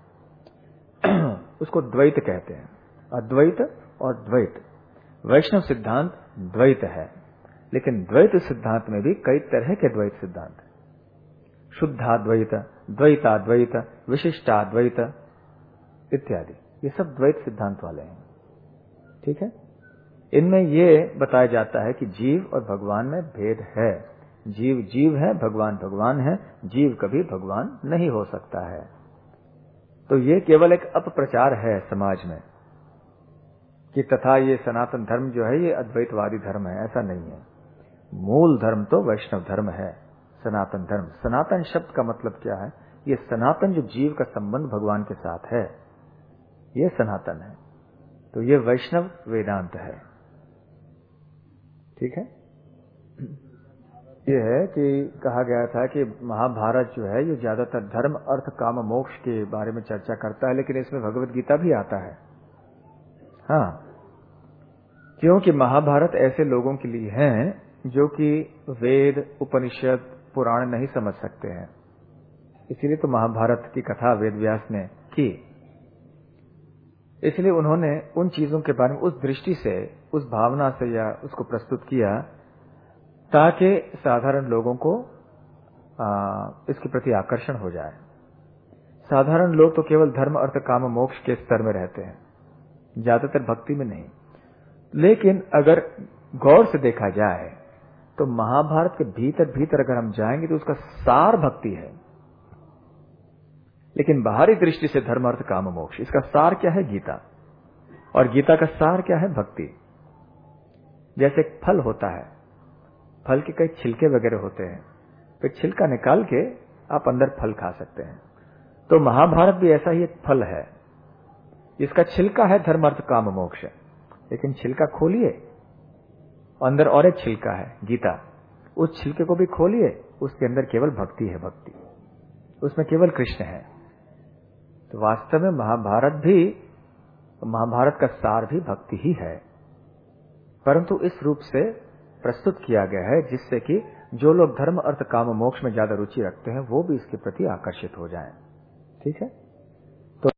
उसको द्वैत कहते हैं, अद्वैत और द्वैत। वैष्णव सिद्धांत द्वैत है, लेकिन द्वैत सिद्धांत में भी कई तरह के द्वैत सिद्धांत हैं। शुद्धाद्वैत, द्वैताद्वैत, विशिष्टाद्वैत इत्यादि, ये सब द्वैत सिद्धांत वाले हैं। ठीक है। इनमें यह बताया जाता है कि जीव और भगवान में भेद है। जीव जीव है, भगवान भगवान है। जीव कभी भगवान नहीं हो सकता है। तो ये केवल एक अपप्रचार है समाज में कि तथा ये सनातन धर्म जो है ये अद्वैतवादी धर्म है। ऐसा नहीं है। मूल धर्म तो वैष्णव धर्म है, सनातन धर्म। सनातन शब्द का मतलब क्या है? ये सनातन जो जीव का संबंध भगवान के साथ है, ये सनातन है। तो ये वैष्णव वेदांत है। ठीक है। ये है कि कहा गया था कि महाभारत जो है ये ज्यादातर धर्म, अर्थ, काम, मोक्ष के बारे में चर्चा करता है, लेकिन इसमें भगवत गीता भी आता है। हाँ, क्योंकि महाभारत ऐसे लोगों के लिए है जो कि वेद, उपनिषद, पुराण नहीं समझ सकते हैं। इसीलिए तो महाभारत की कथा वेद व्यास ने की। इसलिए उन्होंने उन चीजों के बारे में उस दृष्टि से, उस भावना से या उसको प्रस्तुत किया ताकि साधारण लोगों को आ, इसके प्रति आकर्षण हो जाए। साधारण लोग तो केवल धर्म, अर्थ, काम, मोक्ष के स्तर में रहते हैं, ज्यादातर भक्ति में नहीं। लेकिन अगर गौर से देखा जाए तो महाभारत के भीतर भीतर अगर हम जाएंगे तो उसका सार भक्ति है। लेकिन बाहरी दृष्टि से धर्म, अर्थ, काम, मोक्ष, इसका सार क्या है? गीता। और गीता का सार क्या है? भक्ति। जैसे एक फल होता है, फल के कई छिलके वगैरह होते हैं, फिर छिलका निकाल के आप अंदर फल खा सकते हैं। तो महाभारत भी ऐसा ही एक फल है। इसका छिलका है धर्म, अर्थ, काम, मोक्ष, लेकिन छिलका खोलिए, अंदर और एक छिलका है गीता। उस छिलके को भी खोलिए, उसके अंदर केवल भक्ति है। भक्ति उसमें केवल कृष्ण है। तो वास्तव में महाभारत भी, महाभारत का सार भी भक्ति ही है, परंतु इस रूप से प्रस्तुत किया गया है जिससे कि जो लोग धर्म, अर्थ, काम, मोक्ष में ज्यादा रुचि रखते हैं वो भी इसके प्रति आकर्षित हो जाएं। ठीक है।